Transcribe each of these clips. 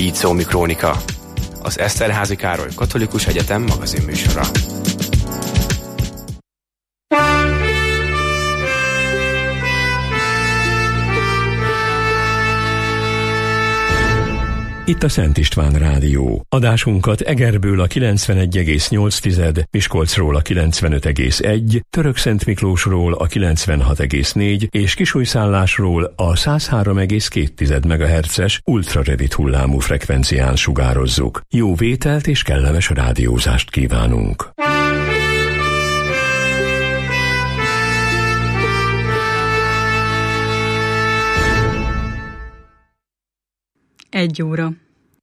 Így szól mi krónika, az Eszterházy Károly Katolikus Egyetem magazinműsora. Itt a Szent István Rádió. Adásunkat Egerből a 91,8, Miskolcról a 95,1, Törökszentmiklósról a 96,4 és Kisújszállásról a 103,2 MHz-es ultrarövid hullámú frekvencián sugározzuk. Jó vételt és kellemes rádiózást kívánunk! 1 óra.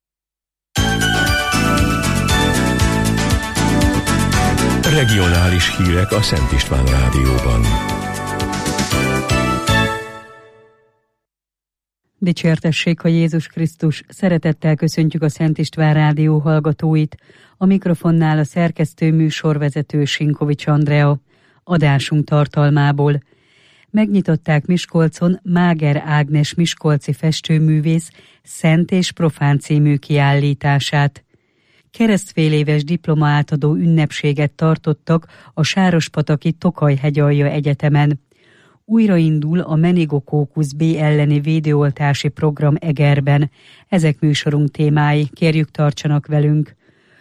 Regionális hírek a Szent István Rádióban. Dicsértessék a Jézus Krisztus! Szeretettel köszöntjük a Szent István Rádió hallgatóit. A mikrofonnál a szerkesztő műsorvezető Sinkovics Andrea. Adásunk tartalmából. Megnyitották Miskolcon Máger Ágnes miskolci festőművész Szent és Profán című kiállítását. Keresztféléves diplomaátadó ünnepséget tartottak a Sárospataki Tokaj-hegyalja Egyetemen. Újraindul a meningokókusz B elleni védőoltási program Egerben. Ezek műsorunk témái, kérjük tartsanak velünk.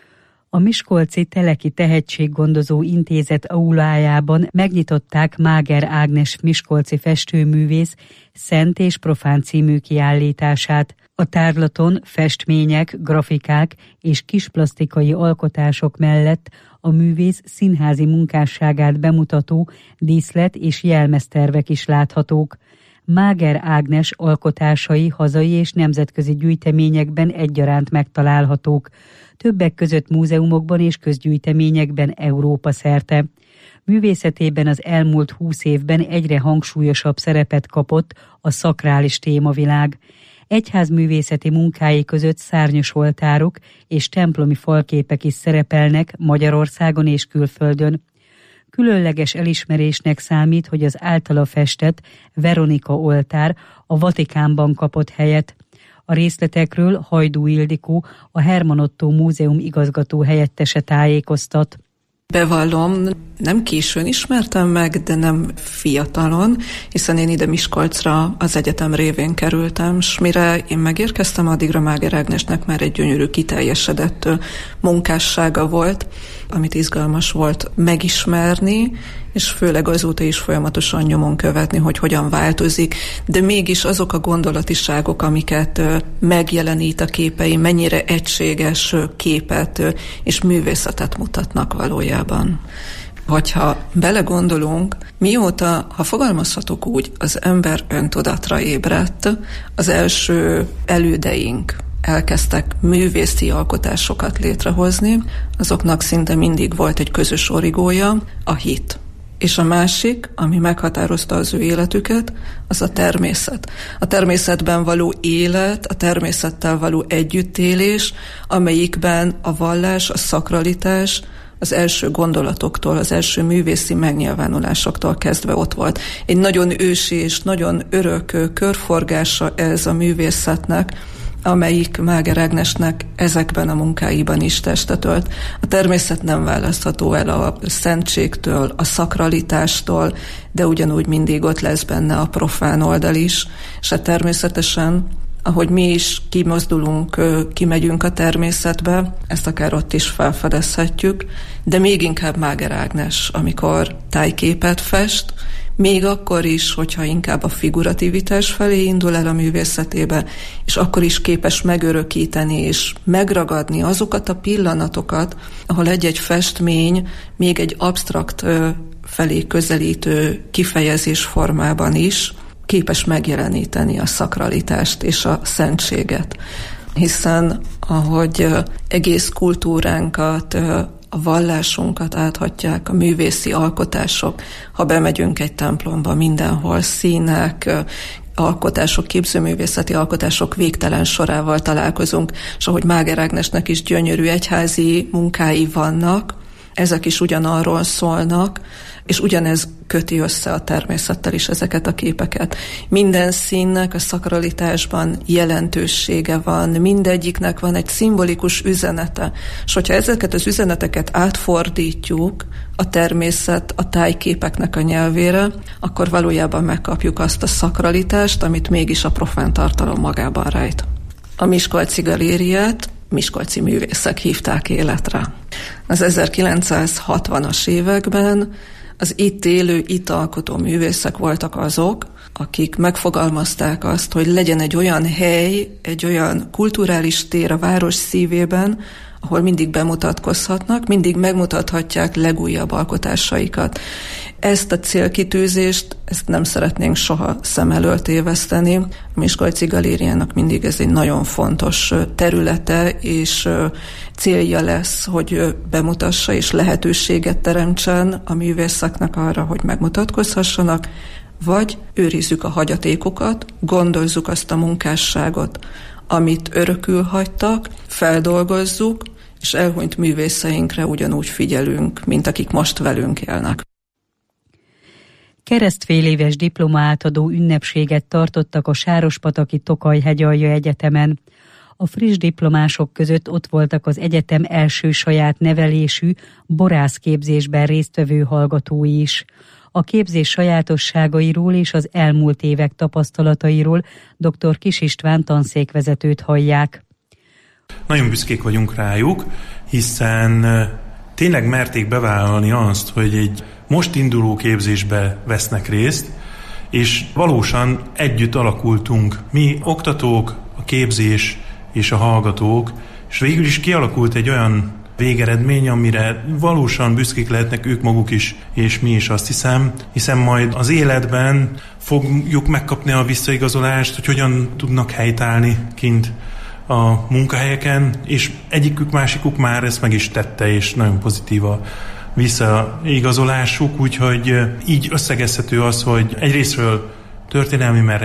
A Miskolci Teleki Tehetséggondozó Intézet aulájában megnyitották Máger Ágnes miskolci festőművész Szent és Profán című kiállítását. A tárlaton festmények, grafikák és kisplasztikai alkotások mellett a művész színházi munkásságát bemutató díszlet- és jelmeztervek is láthatók. Máger Ágnes alkotásai hazai és nemzetközi gyűjteményekben egyaránt megtalálhatók, többek között múzeumokban és közgyűjteményekben Európa szerte. Művészetében az elmúlt 20 évben egyre hangsúlyosabb szerepet kapott a szakrális témavilág. Egyházművészeti munkái között szárnyas oltárok és templomi falképek is szerepelnek Magyarországon és külföldön. Különleges elismerésnek számít, hogy az általa festett Veronika oltár a Vatikánban kapott helyet. A részletekről Hajdú Ildikó, a Herman Ottó Múzeum igazgató helyettese tájékoztat. Bevallom, nem későn ismertem meg, de nem fiatalon, hiszen én ide Miskolcra az egyetem révén kerültem, s mire én megérkeztem, addigra Máger Ágnesnek már egy gyönyörű, kiteljesedett munkássága volt, amit izgalmas volt megismerni, és főleg azóta is folyamatosan nyomon követni, hogy hogyan változik, de mégis azok a gondolatiságok, amiket megjelenít a képei, mennyire egységes képet és művészetet mutatnak valójában. Hogyha belegondolunk, mióta, ha fogalmazhatok úgy, az ember öntudatra ébredt, az első elődeink elkezdtek művészi alkotásokat létrehozni, azoknak szinte mindig volt egy közös origója, a hit. És a másik, ami meghatározta az ő életüket, az a természet. A természetben való élet, a természettel való együttélés, amelyikben a vallás, a szakralitás az első gondolatoktól, az első művészi megnyilvánulásoktól kezdve ott volt. Egy nagyon ősi és nagyon örök körforgása ez a művészetnek, amelyik Máger Ágnesnek ezekben a munkáiban is testet ölt. A természet nem választható el a szentségtől, a szakralitástól, de ugyanúgy mindig ott lesz benne a profán oldal is, és természetesen, ahogy mi is kimozdulunk, kimegyünk a természetbe, ezt akár ott is felfedezhetjük, de még inkább Máger Ágnes, amikor tájképet fest, még akkor is, hogyha inkább a figurativitás felé indul el a művészetébe, és akkor is képes megörökíteni és megragadni azokat a pillanatokat, ahol egy-egy festmény még egy absztrakt felé közelítő kifejezés formában is képes megjeleníteni a szakralitást és a szentséget. Hiszen ahogy egész kultúránkat, a vallásunkat áthatják a művészi alkotások, ha bemegyünk egy templomba, mindenhol színek, alkotások, képzőművészeti alkotások végtelen sorával találkozunk, és ahogy Máger Ágnesnek is gyönyörű egyházi munkái vannak, ezek is ugyanarról szólnak, és ugyanez köti össze a természettel is ezeket a képeket. Minden színnek a szakralitásban jelentősége van, mindegyiknek van egy szimbolikus üzenete, és hogyha ezeket az üzeneteket átfordítjuk a természet, a tájképeknek a nyelvére, akkor valójában megkapjuk azt a szakralitást, amit mégis a profán tartalom magában rejt. A Miskolci Galériát miskolci művészek hívták életre. Az 1960-as években az itt élő, itt alkotó művészek voltak azok, akik megfogalmazták azt, hogy legyen egy olyan hely, egy olyan kulturális tér a város szívében, ahol mindig bemutatkozhatnak, mindig megmutathatják legújabb alkotásaikat. Ezt a célkitűzést, ezt nem szeretnénk soha szem elől téveszteni. A Miskolci Galériának mindig ez egy nagyon fontos területe, és célja lesz, hogy bemutassa és lehetőséget teremtsen a művészeknek arra, hogy megmutatkozhassanak, vagy őrizzük a hagyatékokat, gondozzuk azt a munkásságot, amit örökül hagytak, feldolgozzuk, és elhunyt művészeinkre ugyanúgy figyelünk, mint akik most velünk élnek. Keresztféléves diplomaátadó ünnepséget tartottak a Sárospataki Tokaj-hegyalja Egyetemen. A friss diplomások között ott voltak az egyetem első saját nevelésű borászképzésben résztvevő hallgatói is. A képzés sajátosságairól és az elmúlt évek tapasztalatairól dr. Kiss István tanszékvezetőt hallják. Nagyon büszkék vagyunk rájuk, hiszen tényleg merték bevállalni azt, hogy egy most induló képzésbe vesznek részt, és valósan együtt alakultunk. Mi oktatók, a képzés és a hallgatók, és végül is kialakult egy olyan végeredmény, amire valósan büszkék lehetnek ők maguk is, és mi is, azt hiszem, hiszen majd az életben fogjuk megkapni a visszaigazolást, hogy hogyan tudnak helytállni kint a munkahelyeken, és egyikük, másikuk már ezt meg is tette, és nagyon pozitív a visszaigazolásuk, úgyhogy így összegezhető az, hogy egyrésztről történelmi, mert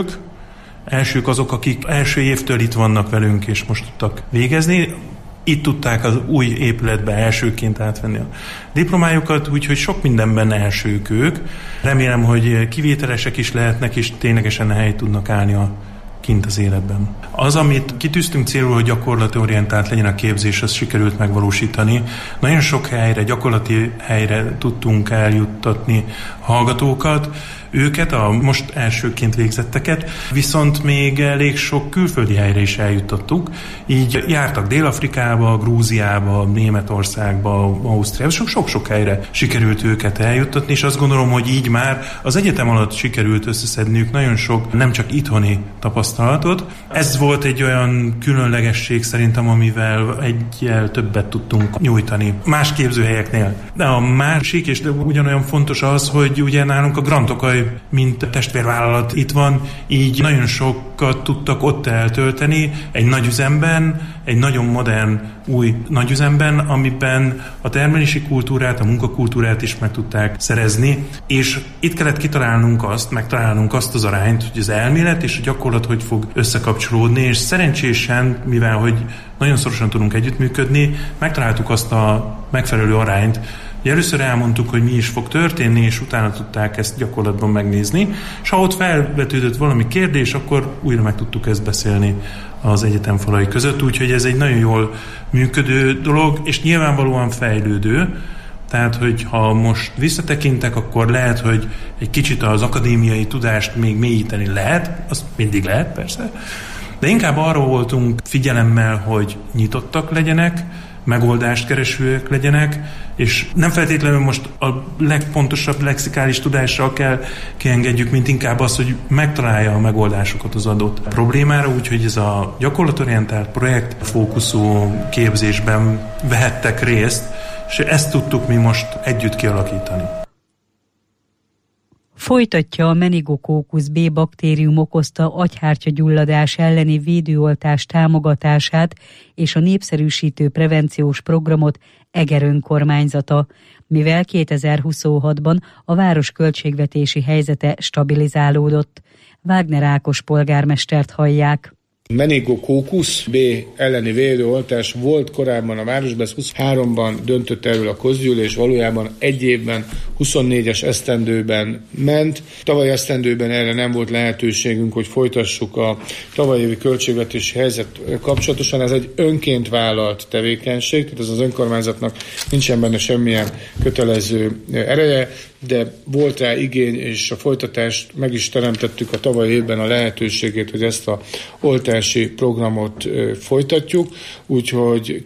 elsők azok, akik első évtől itt vannak velünk, és most tudtak végezni. Itt tudták az új épületbe elsőként átvenni a diplomájukat, úgyhogy sok mindenben elsők ők. Remélem, hogy kivételesek is lehetnek, és ténylegesen helyt tudnak állni kint az életben. Az, amit kitűztünk célul, hogy gyakorlatorientált legyen a képzés, azt sikerült megvalósítani. Nagyon sok helyre, gyakorlati helyre tudtunk eljuttatni hallgatókat, őket, a most elsőként végzetteket, viszont még elég sok külföldi helyre is eljuttattuk. Így jártak Dél-Afrikába, Grúziába, Németországba, Ausztriába, sok-sok helyre sikerült őket eljuttatni, és azt gondolom, hogy így már az egyetem alatt sikerült összeszedniük nagyon sok, nem csak itthoni tapasztalatot. Ez volt egy olyan különlegesség szerintem, amivel egyel többet tudtunk nyújtani más képzőhelyeknél. De a másik, és ugyanolyan fontos az, hogy ugye nálunk a Grand Tokaj, mint testvérvállalat itt van, így nagyon sokat tudtak ott eltölteni egy nagyüzemben, egy nagyon modern új nagyüzemben, amiben a termelési kultúrát, a munkakultúrát is meg tudták szerezni, és itt kellett megtalálnunk azt az arányt, hogy az elmélet és a gyakorlat hogy fog összekapcsolódni, és szerencsésen, mivel hogy nagyon szorosan tudunk együttműködni, megtaláltuk azt a megfelelő arányt. Először elmondtuk, hogy mi is fog történni, és utána tudták ezt gyakorlatban megnézni, és ha ott felvetődött valami kérdés, akkor újra meg tudtuk ezt beszélni az egyetem falai között, úgyhogy ez egy nagyon jól működő dolog, és nyilvánvalóan fejlődő. Tehát, hogy ha most visszatekintek, akkor lehet, hogy egy kicsit az akadémiai tudást még mélyíteni lehet, azt mindig lehet persze, de inkább arról voltunk figyelemmel, hogy nyitottak legyenek, megoldást keresőek legyenek, és nem feltétlenül most a legpontosabb lexikális tudással kell kiengedjük, mint inkább az, hogy megtalálja a megoldásokat az adott problémára, úgyhogy ez a gyakorlatorientált projektfókuszú képzésben vehettek részt, és ezt tudtuk mi most együtt kialakítani. Folytatja a meningokókusz B baktérium okozta agyhártyagyulladás elleni védőoltás támogatását és a népszerűsítő prevenciós programot Eger önkormányzata, mivel 2026-ban a város költségvetési helyzete stabilizálódott. Wagner Ákos polgármestert hallják. meningokókusz B elleni védőoltás volt korábban a városban, 23-ban döntött erről a közgyűlés, valójában egy évben, 24-es esztendőben ment. Tavaly esztendőben erre nem volt lehetőségünk, hogy folytassuk a tavalyi évi költségvetési helyzet kapcsolatosan. Ez egy önként vállalt tevékenység, tehát ez az önkormányzatnak nincsen benne semmilyen kötelező ereje, de volt rá igény, és a folytatást meg is teremtettük a tavalyi évben a lehetőségét, hogy ezt a oltási programot folytatjuk, úgyhogy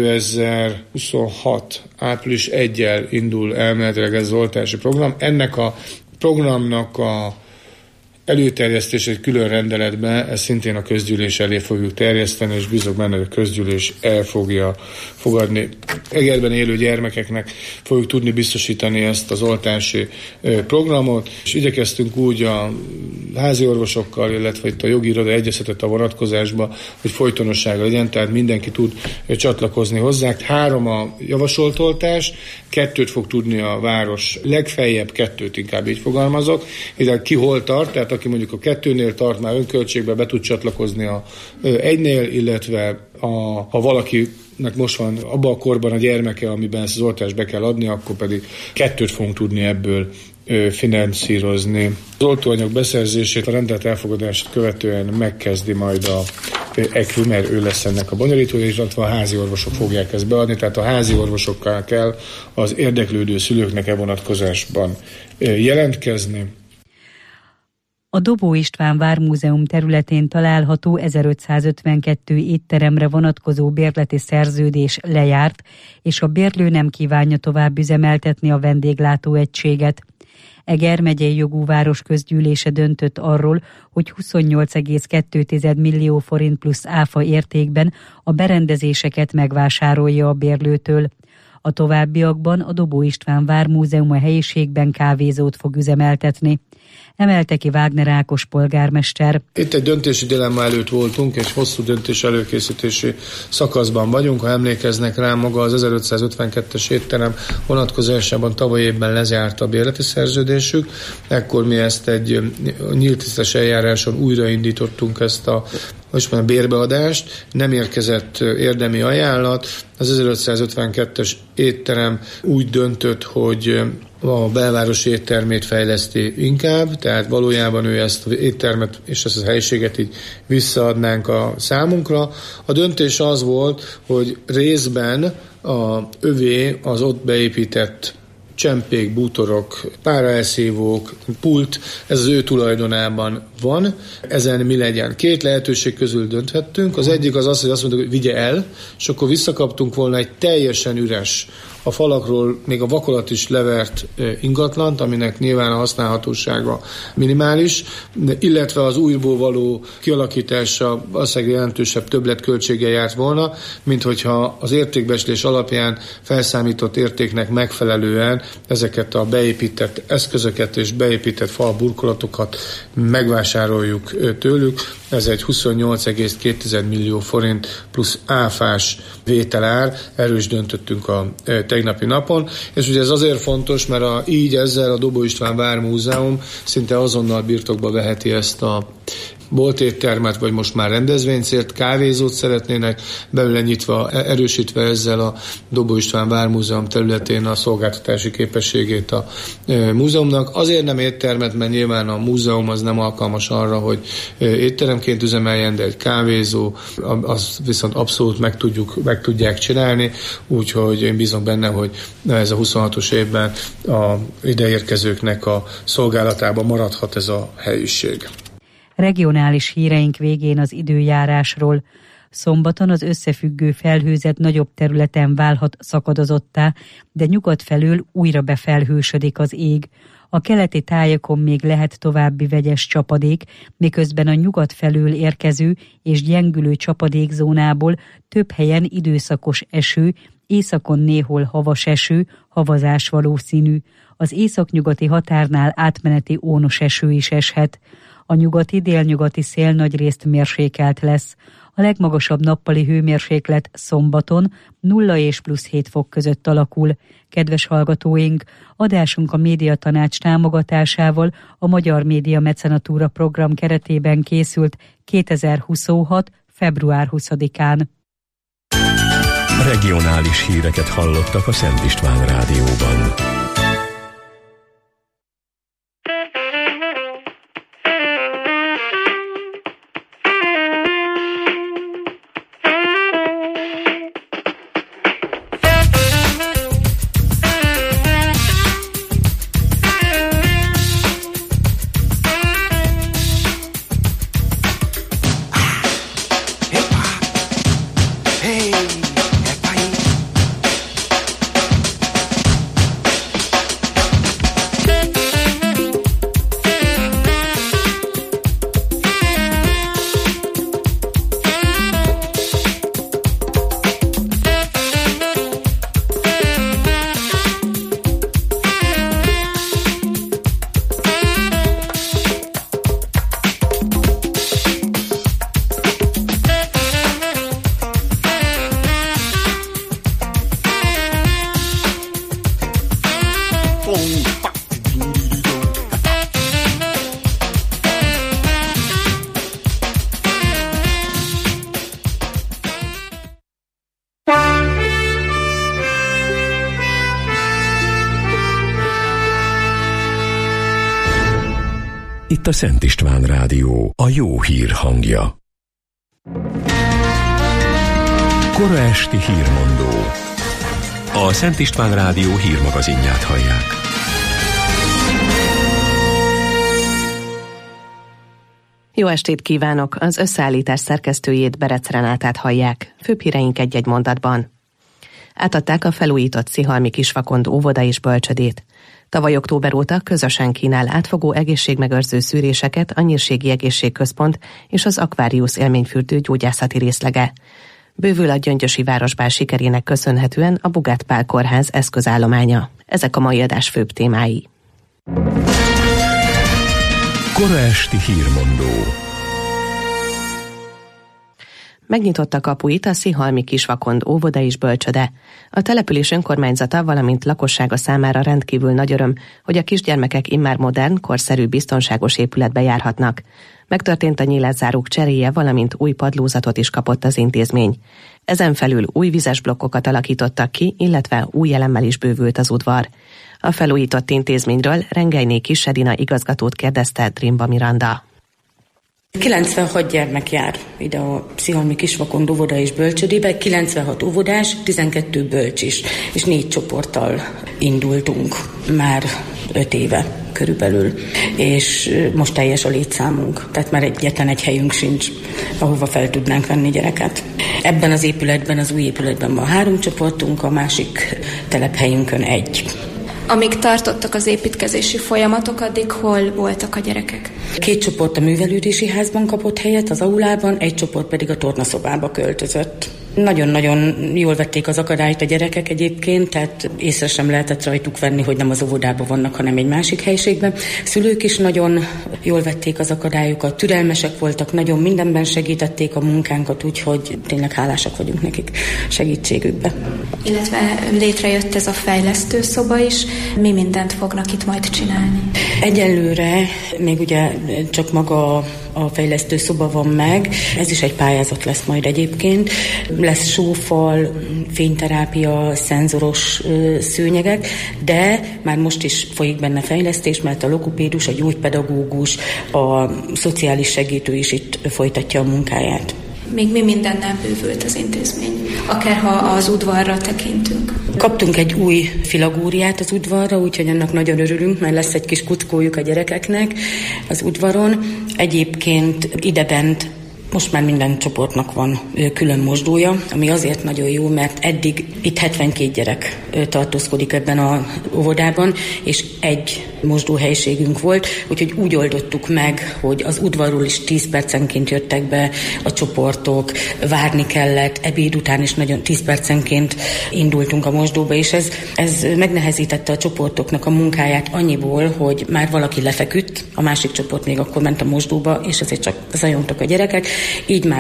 2026. április 1-jel indul elméletileg ez az oltási program. Ennek a programnak a előterjesztés egy külön rendeletben, ezt szintén a közgyűlés elé fogjuk terjeszteni, és bízok benne, hogy a közgyűlés el fogja fogadni. Egerben élő gyermekeknek fogjuk tudni biztosítani ezt az oltási programot, és igyekeztünk úgy a házi orvosokkal, illetve itt a jogi iroda egyeztetett a vonatkozásba, hogy folytonossága legyen, tehát mindenki tud csatlakozni hozzá. 3 a javasolt oltás, 2 fog tudni a város, legfeljebb 2, inkább így fogalmazok, ide ki hol tart, tehát aki mondjuk a 2-nél tart, már önköltségbe be tud csatlakozni a 1-nél, illetve ha valakinek most van abban a korban a gyermeke, amiben ezt az oltást be kell adni, akkor pedig 2 fogunk tudni ebből finanszírozni. Az oltóanyag beszerzését, a rendelet elfogadását követően megkezdi majd a ECRI, mert ő lesz ennek a bonyolítója, illetve a házi orvosok fogják ezt beadni, tehát a házi orvosokkal kell az érdeklődő szülőknek e vonatkozásban jelentkezni. A Dobó István Vármúzeum területén található 1552 étteremre vonatkozó bérleti szerződés lejárt, és a bérlő nem kívánja tovább üzemeltetni a vendéglátóegységet. Eger megyei jogú város közgyűlése döntött arról, hogy 28,2 millió forint plusz áfa értékben a berendezéseket megvásárolja a bérlőtől. A továbbiakban a Dobó István Vármúzeum a helyiségben kávézót fog üzemeltetni. Emelte ki Wagner Ákos polgármester. Itt egy döntési dilemma előtt voltunk, egy hosszú döntés előkészítési szakaszban vagyunk. Ha emlékeznek rá, maga az 1552-es étterem vonatkozásában tavaly évben lezárta a bérleti szerződésük. Ekkor mi ezt egy nyílt tisztes eljáráson újraindítottuk ezt a bérbeadást, nem érkezett érdemi ajánlat. Az 1552-es étterem úgy döntött, hogy a belvárosi éttermét fejleszti inkább, tehát valójában ő ezt az éttermet és ezt a helyiséget így visszaadnánk a számunkra. A döntés az volt, hogy részben övé az ott beépített csempék, bútorok, páraelszívók, pult, ez az ő tulajdonában van. Ezen mi legyen? 2 lehetőség közül dönthettünk. Az egyik az, hogy azt mondtuk, hogy vigye el, és akkor visszakaptunk volna egy teljesen üres, a falakról még a vakolat is levert ingatlant, aminek nyilván a használhatósága minimális, illetve az újból való kialakítása valószínűleg jelentősebb többletköltséggel járt volna, mint hogyha az értékbeslés alapján felszámított értéknek megfelelően ezeket a beépített eszközöket és beépített falburkolatokat megvásároljuk tőlük. Ez egy 28,2 millió forint plusz áfás vételár, erről is döntöttünk a tegnapi napon, és ugye ez azért fontos, mert így ezzel a Dobó István Vármúzeum szinte azonnal birtokba veheti ezt a boltéttermet, vagy most már rendezvénycélt, kávézót szeretnének belőle nyitva, erősítve ezzel a Dobó István Vármúzeum területén a szolgáltatási képességét a múzeumnak. Azért nem éttermet, mert nyilván a múzeum az nem alkalmas arra, hogy étteremként üzemeljen, de egy kávézó, az viszont abszolút meg tudják csinálni, úgyhogy én bízom benne, hogy ez a 26-os évben a ideérkezőknek a szolgálatában maradhat ez a helyiség. Regionális híreink végén az időjárásról. Szombaton az összefüggő felhőzet nagyobb területen válhat szakadozottá, de nyugat felől újra befelhősödik az ég. A keleti tájakon még lehet további vegyes csapadék, miközben a nyugat felől érkező és gyengülő csapadékzónából több helyen időszakos eső, északon néhol havas eső, havazás valószínű. Az északnyugati határnál átmeneti ónos eső is eshet. A nyugati-délnyugati szél nagyrészt mérsékelt lesz. A legmagasabb nappali hőmérséklet szombaton 0 és +7 fok között alakul. Kedves hallgatóink, adásunk a Médiatanács támogatásával a Magyar Média Mecenatúra program keretében készült 2026. február 20-án. Regionális híreket hallottak a Szent István Rádióban. Itt a Szent István Rádió, a jó hír hangja. Kora esti hírmondó. A Szent István Rádió hírmagazinját hallják. Jó estét kívánok! Az összeállítás szerkesztőjét, Berec Renátát hallják. Főbb híreink egy-egy mondatban. Átadták a felújított Szihalmi Kisvakond óvoda és bölcsödét. Tavaly október óta közösen kínál átfogó egészségmegőrző szűréseket a Nyírségi Egészségközpont és az Aquarius élményfürdő gyógyászati részlege. Bővül a gyöngyösi városbál sikerének köszönhetően a Bugát Pál Kórház eszközállománya. Ezek a mai adás főbb témái. Kora esti hírmondó. Megnyitotta kapuit a Szihalmi Kisvakond óvoda és bölcsöde. A település önkormányzata, valamint lakossága számára rendkívül nagy öröm, hogy a kisgyermekek immár modern, korszerű, biztonságos épületbe járhatnak. Megtörtént a nyílászárók cseréje, valamint új padlózatot is kapott az intézmény. Ezen felül új vizes blokkokat alakítottak ki, illetve új elemmel is bővült az udvar. A felújított intézményről Rengelyné Kis Edina igazgatót kérdezte Drimba Miranda. 96 gyermek jár ide a Szihalmi Kisvakond óvoda és bölcsödébe, 96 óvodás, 12 bölcs is, és 4 csoporttal indultunk már 5 éve körülbelül, és most teljes a létszámunk, tehát már egyetlen egy helyünk sincs, ahova fel tudnánk venni gyereket. Ebben az épületben, az új épületben van 3 csoportunk, a másik telephelyünkön 1. Amíg tartottak az építkezési folyamatok, addig hol voltak a gyerekek? 2 csoport a művelődési házban kapott helyet, az aulában, 1 csoport pedig a tornaszobába költözött. Nagyon-nagyon jól vették az akadályt a gyerekek egyébként, tehát észre sem lehetett rajtuk venni, hogy nem az óvodában vannak, hanem egy másik helyiségben. Szülők is nagyon jól vették az akadályokat, türelmesek voltak, nagyon mindenben segítették a munkánkat, úgyhogy tényleg hálásak vagyunk nekik segítségükbe. Illetve létrejött ez a fejlesztő szoba is. Mi mindent fognak itt majd csinálni? Egyelőre még ugye csak maga a fejlesztő szoba van meg, ez is egy pályázat lesz majd egyébként. Lesz sófal, fényterápia, szenzoros szőnyegek, de már most is folyik benne fejlesztés, mert a logopédus, a gyógypedagógus, a szociális segítő is itt folytatja a munkáját. Még mi mindennel bővült az intézmény, akár ha az udvarra tekintünk? Kaptunk egy új filagóriát az udvarra, úgyhogy annak nagyon örülünk, mert lesz egy kis kuckójuk a gyerekeknek az udvaron. Egyébként idebent most már minden csoportnak van külön mosdója, ami azért nagyon jó, mert eddig itt 72 gyerek tartózkodik ebben az óvodában, és 1 mosdóhelyiségünk volt, úgyhogy úgy oldottuk meg, hogy az udvarról is 10 percenként jöttek be a csoportok, várni kellett, ebéd után is nagyon 10 percenként indultunk a mosdóba, és ez megnehezítette a csoportoknak a munkáját annyiból, hogy már valaki lefeküdt, a másik csoport még akkor ment a mosdóba, és ezért csak zajongtak a gyerekek, így már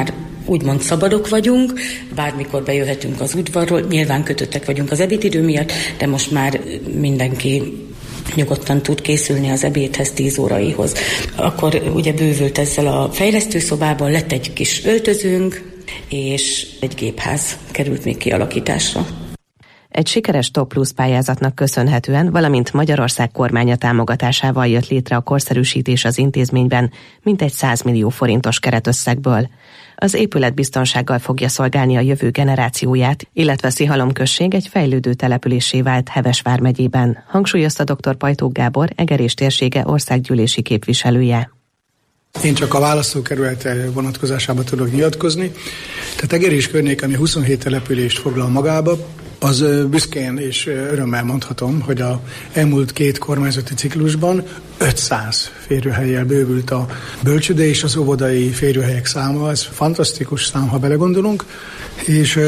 úgymond szabadok vagyunk, bármikor bejöhetünk az udvarról, nyilván kötöttek vagyunk az ebédidő miatt, de most már mindenki nyugodtan tud készülni az ebédhez 10 óraihoz. Akkor ugye bővült ezzel a fejlesztőszobában, lett egy kis öltözőnk, és egy gépház került még kialakításra. Egy sikeres Top Plus pályázatnak köszönhetően, valamint Magyarország kormánya támogatásával jött létre a korszerűsítés az intézményben mintegy 100 millió forintos keretösszegből. Az épület biztonsággal fogja szolgálni a jövő generációját, illetve Szihalom község egy fejlődő településé vált Heves vármegyében, hangsúlyozta dr. Pajtók Gábor, Egerés térsége országgyűlési képviselője. Én csak a választókerület vonatkozásában tudok nyilatkozni. Tehát Egerés környék, ami 27 települést foglal magába, az büszkén és örömmel mondhatom, hogy az elmúlt 2 kormányzati ciklusban 500 férőhellyel bővült a bölcsőde és az óvodai férőhelyek száma. Ez fantasztikus szám, ha belegondolunk, és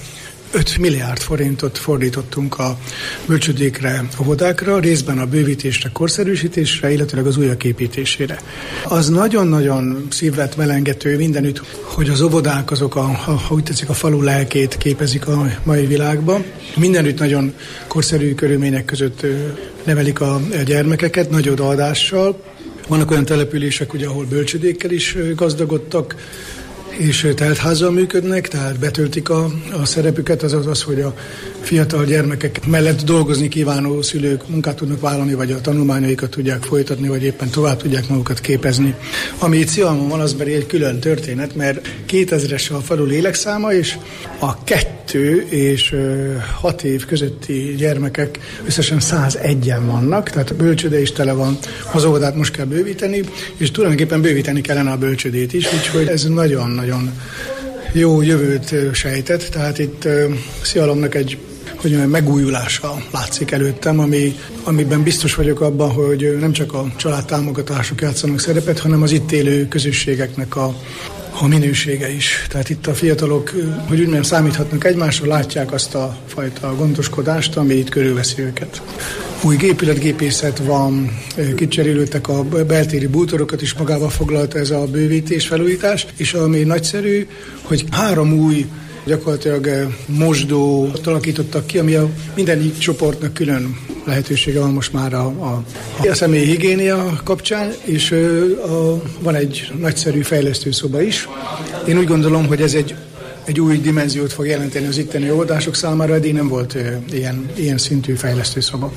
5 milliárd forintot fordítottunk a bölcsődékre, óvodákra, részben a bővítésre, korszerűsítésre, illetőleg az újak építésére. Az nagyon-nagyon szívvet melengető mindenütt, hogy az óvodák azok ha úgy tetszik, a falu lelkét képezik a mai világban. Mindenütt nagyon korszerű körülmények között nevelik a gyermekeket, nagy odaadással. Vannak olyan települések, ugye, ahol bölcsődékkel is gazdagodtak, és teltházzal működnek, tehát betöltik a szerepüket, az, hogy a fiatal gyermekek mellett dolgozni kívánó szülők munkát tudnak vállalni, vagy a tanulmányaikat tudják folytatni, vagy éppen tovább tudják magukat képezni. Ami itt Szihalmon van, az pedig egy külön történet, mert 2000-es a falu lélekszáma, és a 2 és 6 év közötti gyermekek összesen 101-en vannak, tehát a bölcsőde is tele van, az óvodát most kell bővíteni, és tulajdonképpen bővíteni kellene a bölcsődét is, úgyhogy ez nagyon jó jövőt sejtett, tehát itt Szihalomnak egy megújulása látszik előttem, amiben biztos vagyok abban, hogy nem csak a családtámogatások játszanak szerepet, hanem az itt élő közösségeknek a minősége is. Tehát itt a fiatalok, hogy úgy mondjam, számíthatnak egymásra, látják azt a fajta gondoskodást, ami itt körülveszi őket. Új épületgépészet van, kicserélődtek a beltéri bútorokat is magába foglalta ez a bővítés, felújítás, és ami nagyszerű, hogy 3 új gyakorlatilag mosdót alakítottak ki, ami a minden csoportnak külön lehetősége van most már a személyi higiénia kapcsán, és van egy nagyszerű fejlesztőszoba is. Én úgy gondolom, hogy ez egy új dimenziót fog jelenteni az itteni óvodások számára, eddig nem volt ilyen szintű fejlesztőszoba.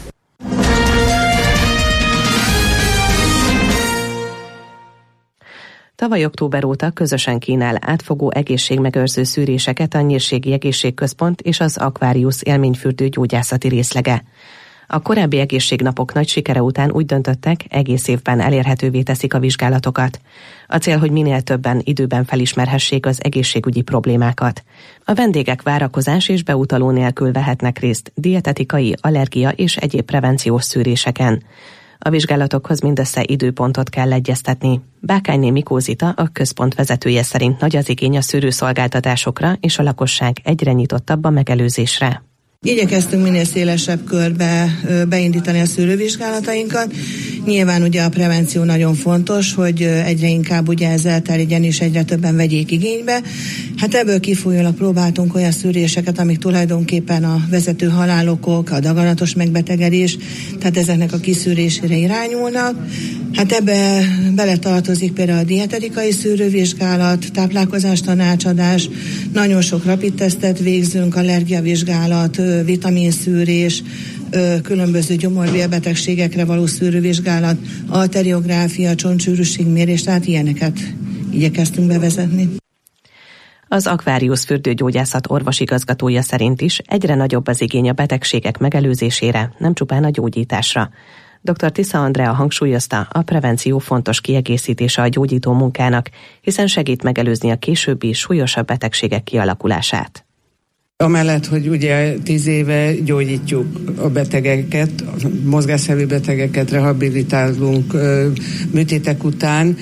Tavaly október óta közösen kínál átfogó egészségmegőrző szűréseket a Nyírségi Egészségközpont és az Aquarius élményfürdő gyógyászati részlege. A korábbi egészségnapok nagy sikere után úgy döntöttek, egész évben elérhetővé teszik a vizsgálatokat. A cél, hogy minél többen időben felismerhessék az egészségügyi problémákat. A vendégek várakozás és beutaló nélkül vehetnek részt dietetikai, allergia és egyéb prevenciós szűréseken. A vizsgálatokhoz mindössze időpontot kell egyeztetni. Bákányné Mikózita, a központ vezetője szerint nagy az igény a szűrőszolgáltatásokra, és a lakosság egyre nyitottabb a megelőzésre. Igyekeztünk minél szélesebb körbe beindítani a szűrővizsgálatainkat. Nyilván ugye a prevenció nagyon fontos, hogy egyre inkább ugye ez elterjedjen és egyre többen vegyék igénybe. Hát ebből kifolyólag próbáltunk olyan szűréseket, amik tulajdonképpen a vezető halálokok, a daganatos megbetegedés, tehát ezeknek a kiszűrésére irányulnak. Hát ebbe beletartozik például a dietetikai szűrővizsgálat, táplálkozás tanácsadás, nagyon sok rapid tesztet végzünk, allergiavizsgálat, vitaminszűrés, különböző gyomorbélbetegségekre való szűrővizsgálat, arteriográfia, csontsűrűségmérés, tehát ilyeneket igyekeztünk bevezetni. Az Aquarius fürdőgyógyászat orvosigazgatója szerint is egyre nagyobb az igény a betegségek megelőzésére, nem csupán a gyógyításra. Dr. Tisza Andrea hangsúlyozta, a prevenció fontos kiegészítése a gyógyító munkának, hiszen segít megelőzni a későbbi súlyosabb betegségek kialakulását. Amellett, hogy ugye 10 éve gyógyítjuk a betegeket, a mozgásszervi betegeket rehabilitálunk műtétek után,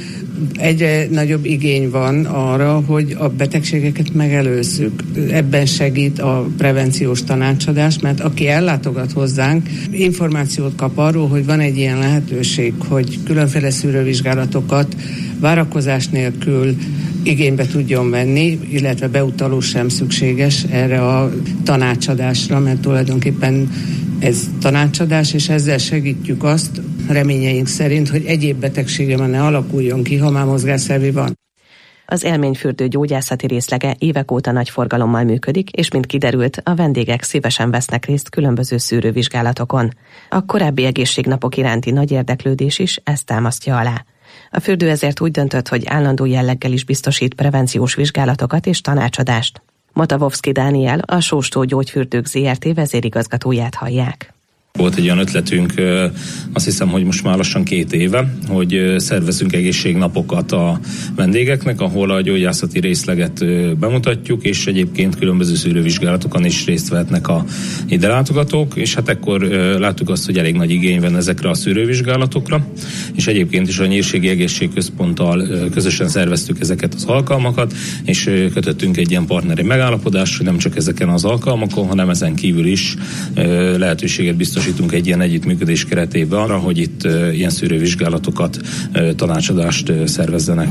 egyre nagyobb igény van arra, hogy a betegségeket megelőzzük. Ebben segít a prevenciós tanácsadás, mert aki ellátogat hozzánk, információt kap arról, hogy van egy ilyen lehetőség, hogy különféle szűrővizsgálatokat várakozás nélkül igénybe tudjon venni, illetve beutaló sem szükséges erre a tanácsadásra, mert tulajdonképpen ez tanácsadás, és ezzel segítjük azt, reményeink szerint, hogy egyéb betegsége ne alakuljon ki, ha már mozgásszervi van. Az élményfürdő gyógyászati részlege évek óta nagy forgalommal működik, és mint kiderült, a vendégek szívesen vesznek részt különböző szűrővizsgálatokon. A korábbi egészségnapok iránti nagy érdeklődés is ezt támasztja alá. A fürdő ezért úgy döntött, hogy állandó jelleggel is biztosít prevenciós vizsgálatokat és tanácsadást. Matavovszki Dániel, a Sóstó Gyógyfürdők Zrt. Vezérigazgatóját hallják. Volt egy olyan ötletünk, azt hiszem, hogy most már lassan 2 éve, hogy szervezünk egészségnapokat a vendégeknek, ahol a gyógyászati részleget bemutatjuk, és egyébként különböző szűrővizsgálatokon is részt vehetnek a ide látogatók, és hát ekkor láttuk azt, hogy elég nagy igény van ezekre a szűrővizsgálatokra, és egyébként is a Nyírségi Egészségközponttal közösen szerveztük ezeket az alkalmakat, és kötöttünk egy ilyen partneri megállapodást, hogy nem csak ezeken az alkalmakon, hanem ezen kívül is lehetőséget biztosítunk egy ilyen együttműködés keretében arra, hogy itt ilyen szűrővizsgálatokat, tanácsadást szervezzenek.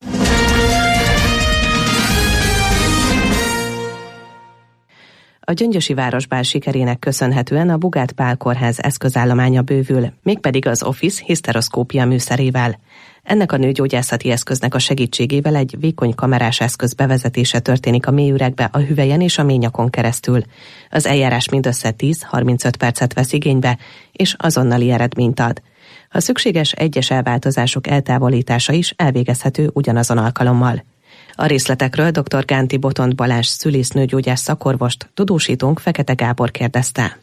A gyöngyösi városbál sikerének köszönhetően a Bugát Pál Kórház eszközállománya bővül, mégpedig az Office hiszteroszkópia műszerével. Ennek a nőgyógyászati eszköznek a segítségével egy vékony kamerás eszköz bevezetése történik a mélyüregbe, a hüvelyen és a ményakon keresztül. Az eljárás mindössze 10-35 percet vesz igénybe, és azonnali eredményt ad. Ha szükséges, egyes elváltozások eltávolítása is elvégezhető ugyanazon alkalommal. A részletekről dr. Gánti Botont Balázs szülésznőgyógyász szakorvost tudósítónk Fekete Gábor kérdezte.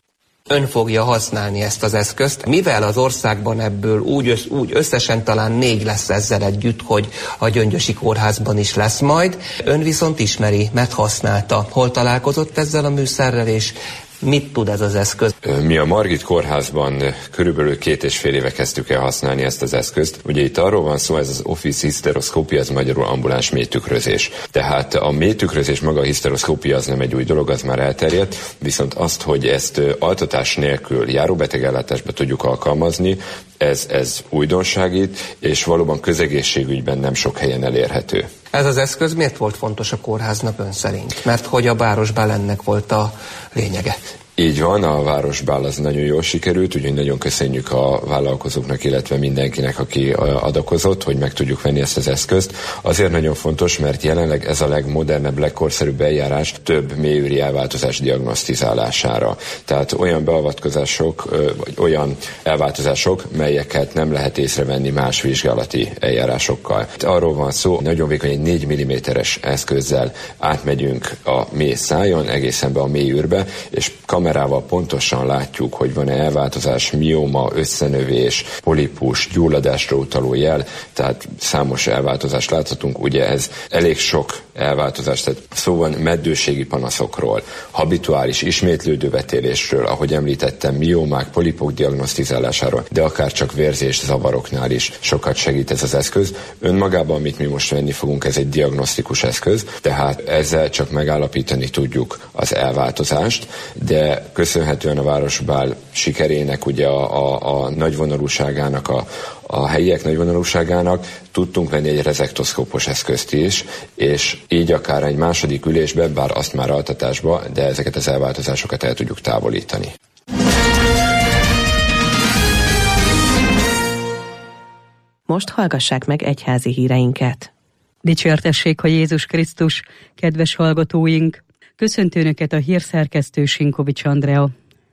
Ön fogja használni ezt az eszközt, mivel az országban ebből úgy összesen talán 4 lesz ezzel együtt, hogy a Gyöngyösi Kórházban is lesz majd. Ön viszont ismeri, mert használta. Hol találkozott ezzel a műszerrel, és mit tud ez az eszköz? Mi a Margit Kórházban körülbelül 2,5 éve kezdtük el használni ezt az eszközt. Ugye itt arról van szó, ez az Office hiszteroszkópia, ez magyarul ambuláns mélytükrözés. Tehát a mélytükrözés maga a hiszteroszkópia az nem egy új dolog, az már elterjedt, viszont azt, hogy ezt altatás nélkül járóbetegellátásba tudjuk alkalmazni, ez újdonság itt, és valóban közegészségügyben nem sok helyen elérhető. Ez az eszköz miért volt fontos a kórháznak ön szerint? Mert hogy a városbál ennek volt a lényege. Így van, a városbál az nagyon jól sikerült, úgyhogy nagyon köszönjük a vállalkozóknak, illetve mindenkinek, aki adakozott, hogy meg tudjuk venni ezt az eszközt. Azért nagyon fontos, mert jelenleg ez a legmodernebb, legkorszerűbb eljárás több mélyűri elváltozás diagnosztizálására. Tehát olyan beavatkozások, vagy olyan elváltozások, melyeket nem lehet észrevenni más vizsgálati eljárásokkal. Arról van szó, nagyon vékony, egy 4 mm-es eszközzel átmegyünk a mély szájon, egészen be a mélyűrbe, és kamerával pontosan látjuk, hogy van-e elváltozás, mioma, összenövés, polipus, gyulladásra utaló jel, tehát számos elváltozást láthatunk. Ugye ez elég sok elváltozás, tehát szó van meddőségi panaszokról, habituális ismétlődő vetélésről, ahogy említettem, miomák, polipok diagnosztizálásáról, de akár csak vérzés zavaroknál is sokat segít ez az eszköz. Önmagában, amit mi most venni fogunk, ez egy diagnosztikus eszköz, tehát ezzel csak megállapítani tudjuk az elváltozást, de köszönhetően a városbál sikerének, ugye a nagyvonalúságának, a helyiek nagyvonalúságának tudtunk venni egy rezektoszkópos eszközt is, és így akár egy második ülésben, bár azt már altatásba, de ezeket az elváltozásokat el tudjuk távolítani. Most hallgassák meg egyházi híreinket. Dicsértessék a Jézus Krisztus, kedves hallgatóink! Köszöntő Önöket a hírszerkesztő Sinkovics Andrea.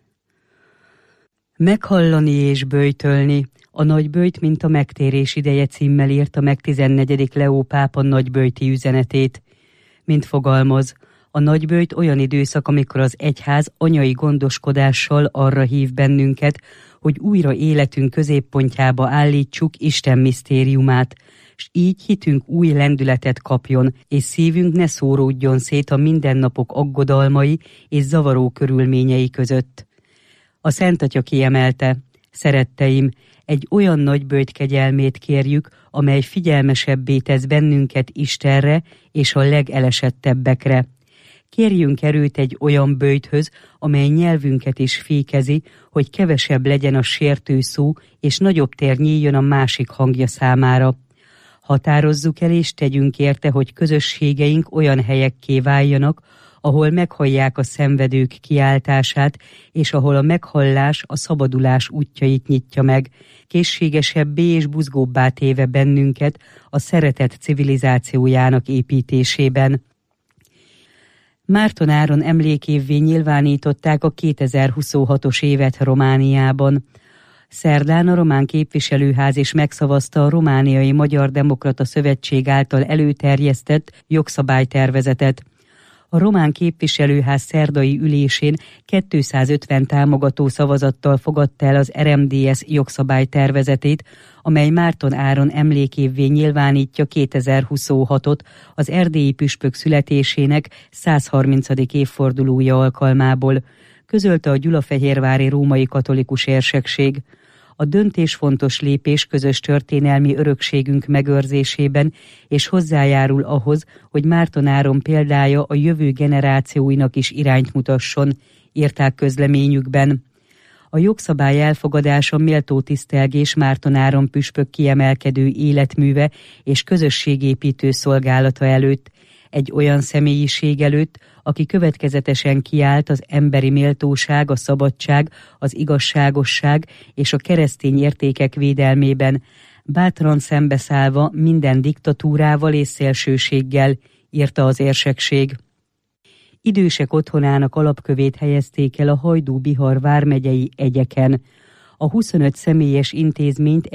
Meghallani és böjtölni. A nagyböjt, mint a megtérés ideje címmel írta meg 14. Leó pápa nagyböjti üzenetét. Mint fogalmaz, a nagyböjt olyan időszak, amikor az egyház anyai gondoskodással arra hív bennünket, hogy újra életünk középpontjába állítsuk Isten misztériumát, s így hitünk új lendületet kapjon, és szívünk ne szóródjon szét a mindennapok aggodalmai és zavaró körülményei között. A Szent Atya kiemelte: szeretteim, egy olyan nagyböjt kegyelmét kérjük, amely figyelmesebbé tesz bennünket Istenre és a legelesettebbekre. Kérjünk erőt egy olyan böjthöz, amely nyelvünket is fékezi, hogy kevesebb legyen a sértő szó, és nagyobb tér nyíljon a másik hangja számára. Határozzuk el és tegyünk érte, hogy közösségeink olyan helyekké váljanak, ahol meghallják a szenvedők kiáltását, és ahol a meghallás a szabadulás útjait nyitja meg, készségesebbé és buzgóbbá téve bennünket a szeretet civilizációjának építésében. Márton Áron emlékévvé nyilvánították a 2026-os évet Romániában. Szerdán a román képviselőház is megszavazta a Romániai Magyar Demokrata Szövetség által előterjesztett jogszabálytervezetet. A román képviselőház szerdai ülésén 250 támogató szavazattal fogadta el az RMDSZ jogszabálytervezetét, amely Márton Áron emlékévvé nyilvánítja 2026-ot az erdélyi püspök születésének 130. évfordulója alkalmából, közölte a Gyulafehérvári Római Katolikus Érsekség. A döntés fontos lépés közös történelmi örökségünk megőrzésében, és hozzájárul ahhoz, hogy Márton Áron példája a jövő generációinak is irányt mutasson, írták közleményükben. A jogszabály elfogadása méltó tisztelgés Márton Áron püspök kiemelkedő életműve és közösségépítő szolgálata előtt, egy olyan személyiség előtt, aki következetesen kiállt az emberi méltóság, a szabadság, az igazságosság és a keresztény értékek védelmében, bátran szembeszállva minden diktatúrával és szélsőséggel, írta az érsekség. Idősek otthonának alapkövét helyezték el a Hajdú-Bihar vármegyei Egyeken. A 25 személyes intézményt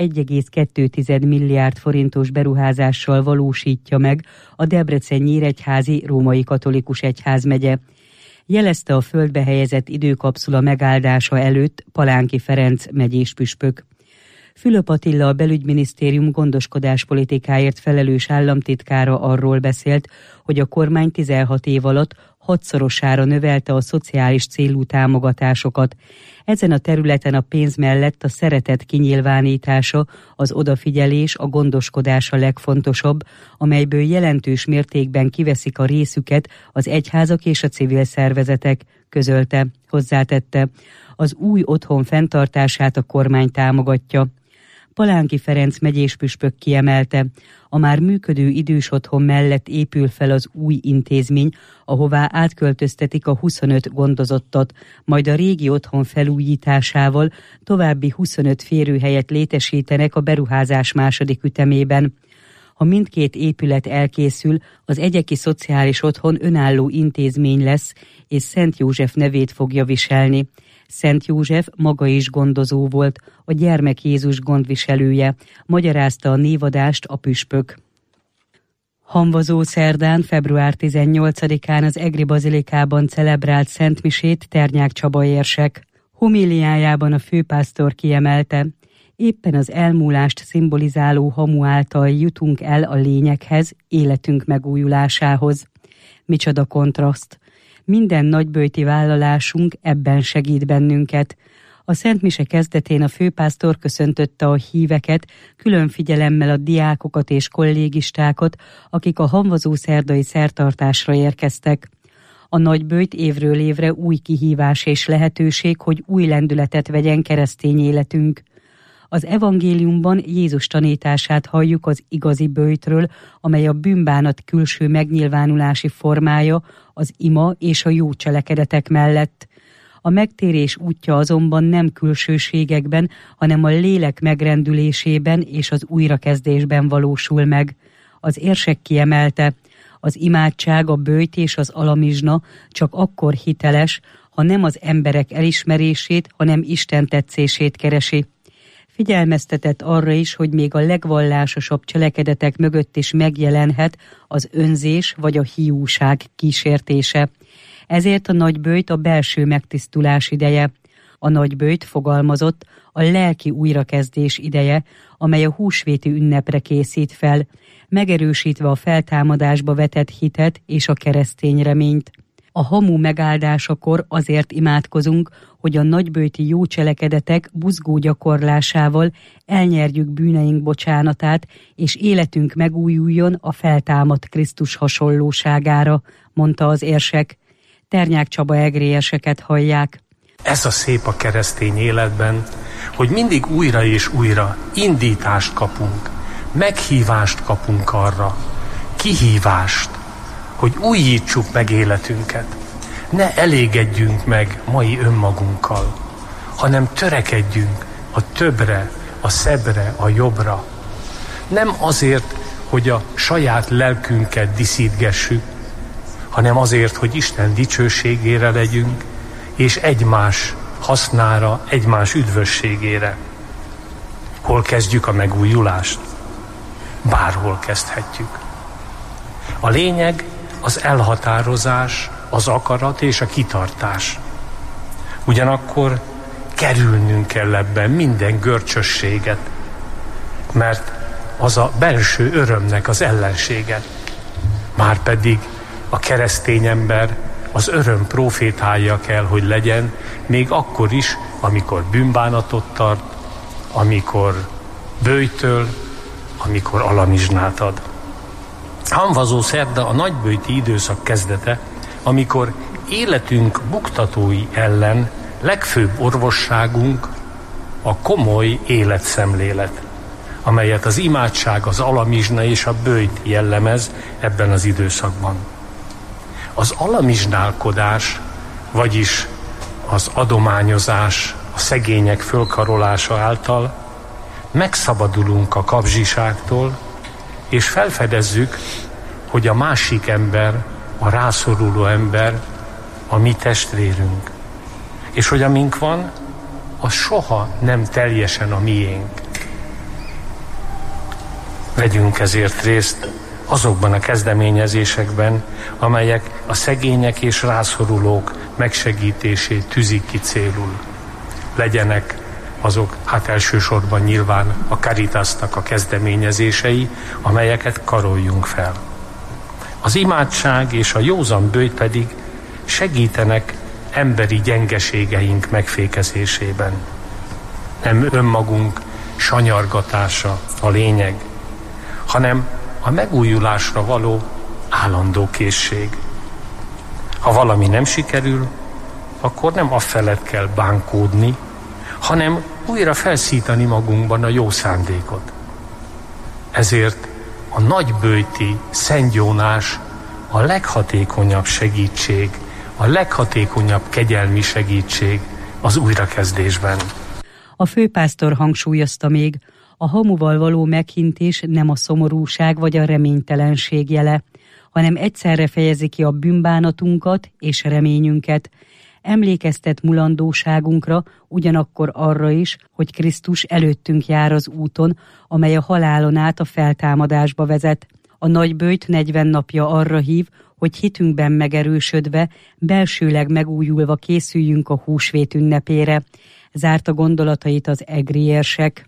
1,2 milliárd forintos beruházással valósítja meg a Debrecen-Nyíregyházi Római Katolikus Egyházmegye. Jelezte a földbe helyezett időkapszula megáldása előtt Palánki Ferenc megyés püspök. Fülöp Attila, a belügyminisztérium gondoskodáspolitikáért felelős államtitkára arról beszélt, hogy a kormány 16 év alatt 6-szorosára növelte a szociális célú támogatásokat. Ezen a területen a pénz mellett a szeretet kinyilvánítása, az odafigyelés, a gondoskodás a legfontosabb, amelyből jelentős mértékben kiveszik a részüket az egyházak és a civil szervezetek, közölte, hozzátette. Az új otthon fenntartását a kormány támogatja. Palánki Ferenc megyés püspök kiemelte, a már működő idős otthon mellett épül fel az új intézmény, ahová átköltöztetik a 25 gondozottat, majd a régi otthon felújításával további 25 férőhelyet létesítenek a beruházás második ütemében. Ha mindkét épület elkészül, az Egyeki Szociális Otthon önálló intézmény lesz, és Szent József nevét fogja viselni. Szent József maga is gondozó volt, a Gyermek Jézus gondviselője, magyarázta a névadást a püspök. Hamvazó szerdán, február 18-án az Egri Bazilikában celebrált szentmisét Ternyák Csaba érsek. Homíliájában a főpásztor kiemelte, éppen az elmúlást szimbolizáló hamu által jutunk el a lényeghez, életünk megújulásához. Micsoda kontraszt! Minden nagyböjti vállalásunk ebben segít bennünket. A szentmise kezdetén a főpásztor köszöntötte a híveket, külön figyelemmel a diákokat és kollégistákat, akik a hamvazó szerdai szertartásra érkeztek. A nagyböjt évről évre új kihívás és lehetőség, hogy új lendületet vegyen keresztény életünk. Az evangéliumban Jézus tanítását halljuk az igazi böjtről, amely a bűnbánat külső megnyilvánulási formája, az ima és a jó cselekedetek mellett. A megtérés útja azonban nem külsőségekben, hanem a lélek megrendülésében és az újrakezdésben valósul meg. Az érsek kiemelte, az imádság, a böjt és az alamizsna csak akkor hiteles, ha nem az emberek elismerését, hanem Isten tetszését keresi. Figyelmeztetett arra is, hogy még a legvallásosabb cselekedetek mögött is megjelenhet az önzés vagy a hiúság kísértése. Ezért a nagyböjt a belső megtisztulás ideje. A nagyböjt, fogalmazott, a lelki újrakezdés ideje, amely a húsvéti ünnepre készít fel, megerősítve a feltámadásba vetett hitet és a keresztény reményt. A hamu megáldásakor azért imádkozunk, hogy a nagyböjti jó cselekedetek buzgó gyakorlásával elnyerjük bűneink bocsánatát, és életünk megújuljon a feltámadt Krisztus hasonlóságára, mondta az érsek. Ternyák Csaba egrélyeseket hallják. Ez a szép a keresztény életben, hogy mindig újra és újra indítást kapunk, meghívást kapunk arra, kihívást, hogy újítsuk meg életünket. Ne elégedjünk meg mai önmagunkkal, hanem törekedjünk a többre, a szebbre, a jobbra. Nem azért, hogy a saját lelkünket diszítgessük, hanem azért, hogy Isten dicsőségére legyünk, és egymás hasznára, egymás üdvösségére. Hol kezdjük a megújulást? Bárhol kezdhetjük. A lényeg az elhatározás, az akarat és a kitartás. Ugyanakkor kerülnünk kell ebben minden görcsösséget, mert az a belső örömnek az ellensége. Márpedig a keresztény ember az öröm prófétája kell, hogy legyen, még akkor is, amikor bűnbánatot tart, amikor böjtöl, amikor alamizsnát ad. Hamvazó szerda a nagyböjti időszak kezdete, amikor életünk buktatói ellen legfőbb orvosságunk a komoly életszemlélet, amelyet az imádság, az alamizsna és a böjt jellemez ebben az időszakban. Az alamizsnálkodás, vagyis az adományozás, a szegények fölkarolása által megszabadulunk a kapzsiságtól, és felfedezzük, hogy a másik ember, a rászoruló ember a mi testvérünk. És hogy amink van, az soha nem teljesen a miénk. Vegyünk ezért részt azokban a kezdeményezésekben, amelyek a szegények és rászorulók megsegítését tűzik ki célul. Legyenek azok elsősorban nyilván a Caritasnak a kezdeményezései, amelyeket karoljunk fel. Az imádság és a józan böjt pedig segítenek emberi gyengeségeink megfékezésében. Nem önmagunk sanyargatása a lényeg, hanem a megújulásra való állandó készség. Ha valami nem sikerül, akkor nem afelett kell bánkódni, hanem újra felszítani magunkban a jó szándékot. Ezért a nagyböjti szentgyónás a leghatékonyabb segítség, a leghatékonyabb kegyelmi segítség az újrakezdésben. A főpásztor hangsúlyozta még, a hamuval való meghintés nem a szomorúság vagy a reménytelenség jele, hanem egyszerre fejezi ki a bűnbánatunkat és reményünket. Emlékeztet mulandóságunkra, ugyanakkor arra is, hogy Krisztus előttünk jár az úton, amely a halálon át a feltámadásba vezet. A nagyböjt 40 napja arra hív, hogy hitünkben megerősödve, belsőleg megújulva készüljünk a húsvét ünnepére. Zárta gondolatait az egri érsek.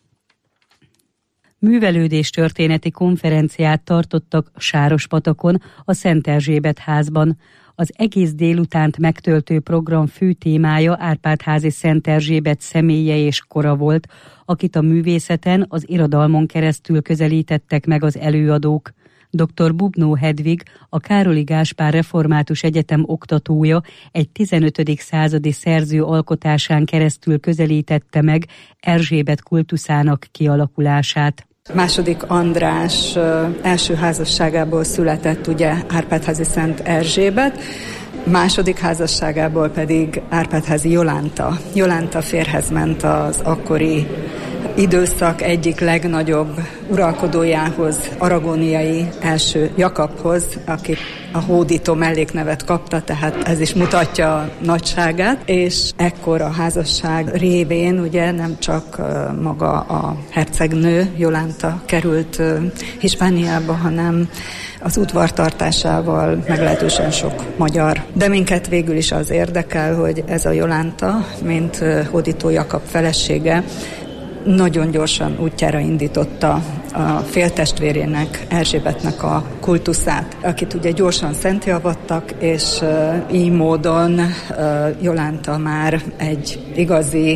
Művelődés történeti konferenciát tartottak Sárospatakon, a Szent Erzsébet házban. Az egész délutánt megtöltő program fő témája Árpád-házi Szent Erzsébet személye és kora volt, akit a művészeten, az irodalmon keresztül közelítettek meg az előadók. Dr. Bubnó Hedvig, a Károli Gáspár Református Egyetem oktatója egy 15. századi szerző alkotásán keresztül közelítette meg Erzsébet kultuszának kialakulását. Második András első házasságából született ugye Árpád-házi Szent Erzsébet, második házasságából pedig Árpád-házi Jolánta. Jolánta férhez ment az akkori időszak egyik legnagyobb uralkodójához, aragóniai első Jakabhoz, aki a hódító melléknevet kapta, tehát ez is mutatja a nagyságát, és ekkor a házasság révén ugye nem csak maga a hercegnő Jolánta került Hispániába, hanem az udvartartásával meglehetősen sok magyar. De minket végül is az érdekel, hogy ez a Jolánta, mint hódító Jakab felesége, nagyon gyorsan útjára indította a féltestvérének, Erzsébetnek a kultuszát, akit ugye gyorsan szentté avattak, és így módon Jolánta már egy igazi,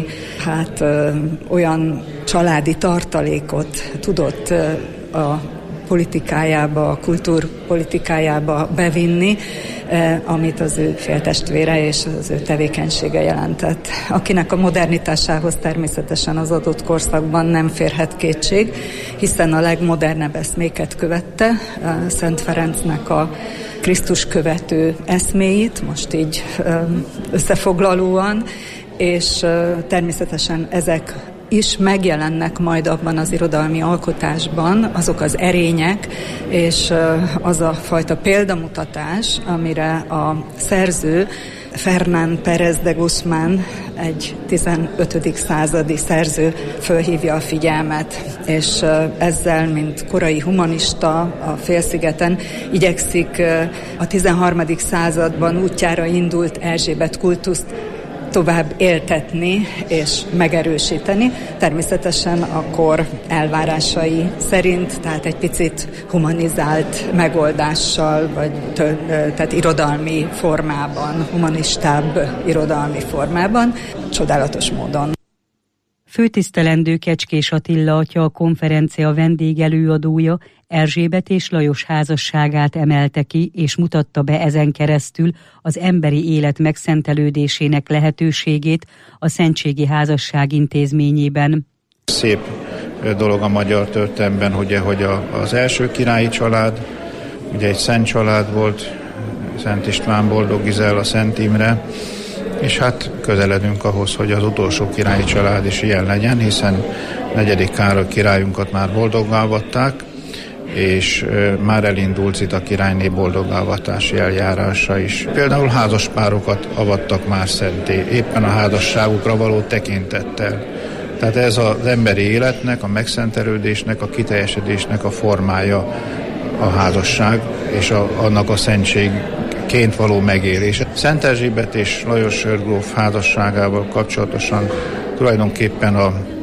olyan családi tartalékot tudott a politikájába, a kultúrpolitikájába bevinni, amit az ő féltestvére és az ő tevékenysége jelentett. Akinek a modernitásához természetesen az adott korszakban nem férhet kétség, hiszen a legmodernebb eszméket követte, Szent Ferencnek a Krisztus követő eszméit, most így összefoglalóan, és természetesen ezek is megjelennek majd abban az irodalmi alkotásban, azok az erények, és az a fajta példamutatás, amire a szerző, Fernán Pérez de Guzmán, egy 15. századi szerző fölhívja a figyelmet, és ezzel, mint korai humanista a félszigeten igyekszik a 13. században útjára indult Erzsébet kultuszt tovább éltetni és megerősíteni. Természetesen akkor elvárásai szerint, tehát egy picit humanizált megoldással, vagy tehát irodalmi formában, humanistább irodalmi formában, csodálatos módon. Főtisztelendő Kecskés Attila atya, a konferencia vendégelőadója, Erzsébet és Lajos házasságát emelte ki, és mutatta be ezen keresztül az emberi élet megszentelődésének lehetőségét a Szentségi Házasság intézményében. Szép dolog a magyar történelemben, ugye, hogy az első királyi család, ugye egy szent család volt, Szent István, Boldog Gizella, Szent Imre, és hát közeledünk ahhoz, hogy az utolsó királyi család is ilyen legyen, hiszen 4. Károly királyunkat már boldoggá avatták, és már elindult Zita királyné boldoggá-avatási eljárása is. Például házaspárokat avattak már szenté, éppen a házasságukra való tekintettel. Tehát ez az emberi életnek, a megszentelődésnek, a kiteljesedésnek a formája a házasság, és annak a szentségként való megélése. Szent Erzsébet és Lajos sörgróf házasságával kapcsolatosan tulajdonképpen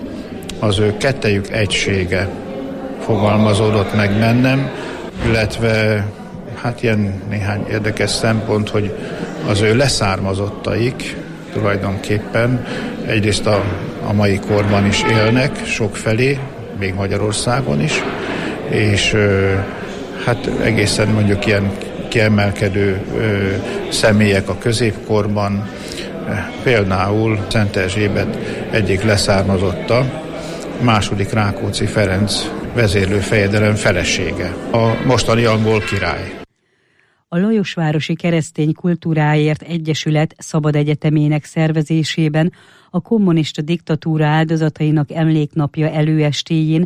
az ő kettejük egysége fogalmazódott meg bennem, illetve hát ilyen néhány érdekes szempont, hogy az ő leszármazottaik tulajdonképpen egyrészt a mai korban is élnek sokfelé, még Magyarországon is, és hát egészen mondjuk ilyen kiemelkedő személyek a középkorban, például Szent Erzsébet egyik leszármazotta, második Rákóczi Ferenc vezérlőfejedelem felesége, a mostani angol király. A Lajosvárosi Keresztény Kultúráért Egyesület Szabad Egyetemének szervezésében a kommunista diktatúra áldozatainak emléknapja előestéjén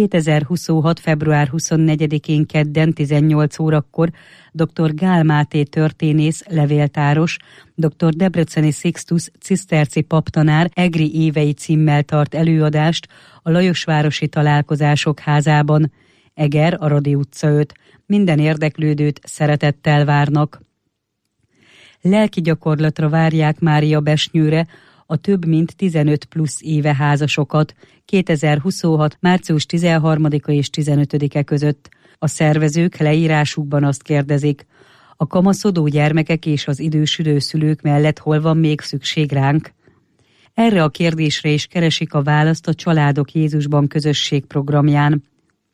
2026. február 24-én kedden 18 órakor dr. Gál Máté történész, levéltáros, dr. Debreceni Sixtus ciszterci paptanár egri évei címmel tart előadást a Lajosvárosi Találkozások Házában. Eger, a Radi utca 5. Minden érdeklődőt szeretettel várnak. Lelki gyakorlatra várják Mária Besnyőre a több mint 15 plusz éve házasokat 2026. március 13-a és 15-e között. A szervezők leírásukban azt kérdezik, a kamaszodó gyermekek és az idősödő szülők mellett hol van még szükség ránk? Erre a kérdésre is keresik a választ a Családok Jézusban közösség programján.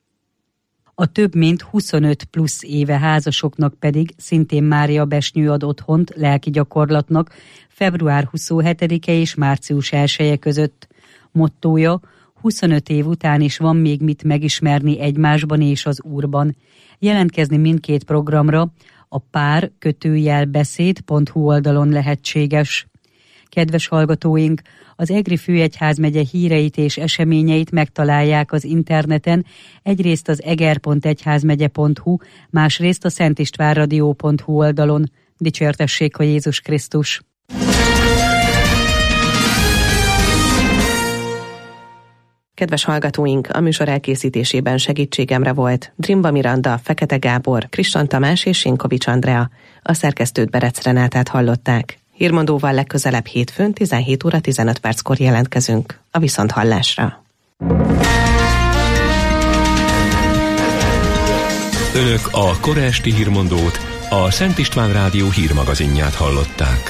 A több mint 25 plusz éve házasoknak pedig szintén Mária Besnyő ad otthont lelki gyakorlatnak február 27-e és március 1-e között. Mottója: 25 év után is van még mit megismerni egymásban és az Úrban. Jelentkezni mindkét programra a pár-beszéd.hu oldalon lehetséges. Kedves hallgatóink, az Egri Főegyházmegye híreit és eseményeit megtalálják az interneten, egyrészt az eger.egyházmegye.hu, másrészt a szentistvánradio.hu oldalon. Dicsértessék a Jézus Krisztus! Kedves hallgatóink, a műsor elkészítésében segítségemre volt Drimba Miranda, Fekete Gábor, Kristan Tamás és Sinkovics Andrea. A szerkesztőt Berec Renátát hallották. Hírmondóval legközelebb hétfőn 17 óra 15 perckor jelentkezünk. A viszonthallásra. Önök a kora esti hírmondót, a Szent István Rádió hírmagazinját hallották.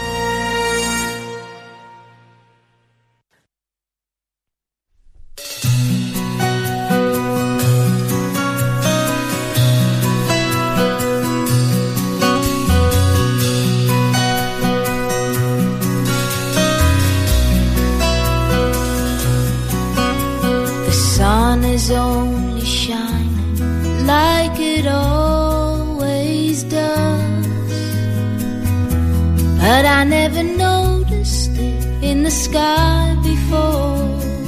The sun is only shining like it always does, but I never noticed it in the sky before.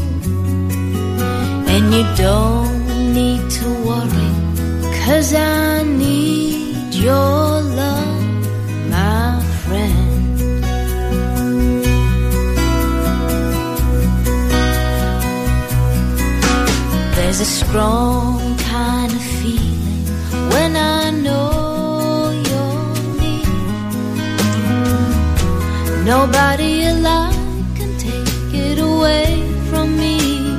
And you don't need to worry, 'cause I need your love, my friend. There's a strong kind of feeling when I know you're near. Nobody alive can take it away from me.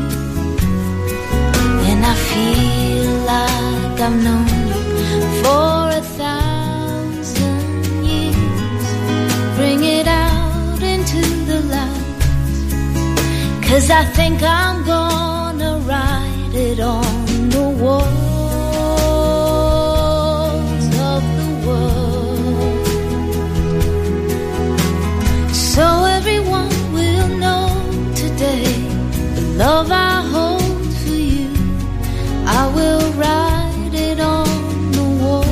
And I feel like I've known you for 1,000 years. Bring it out into the light, 'cause I think I'm gonna write it on the walls of the world, so everyone will know today the love I hold for you. I will write it on the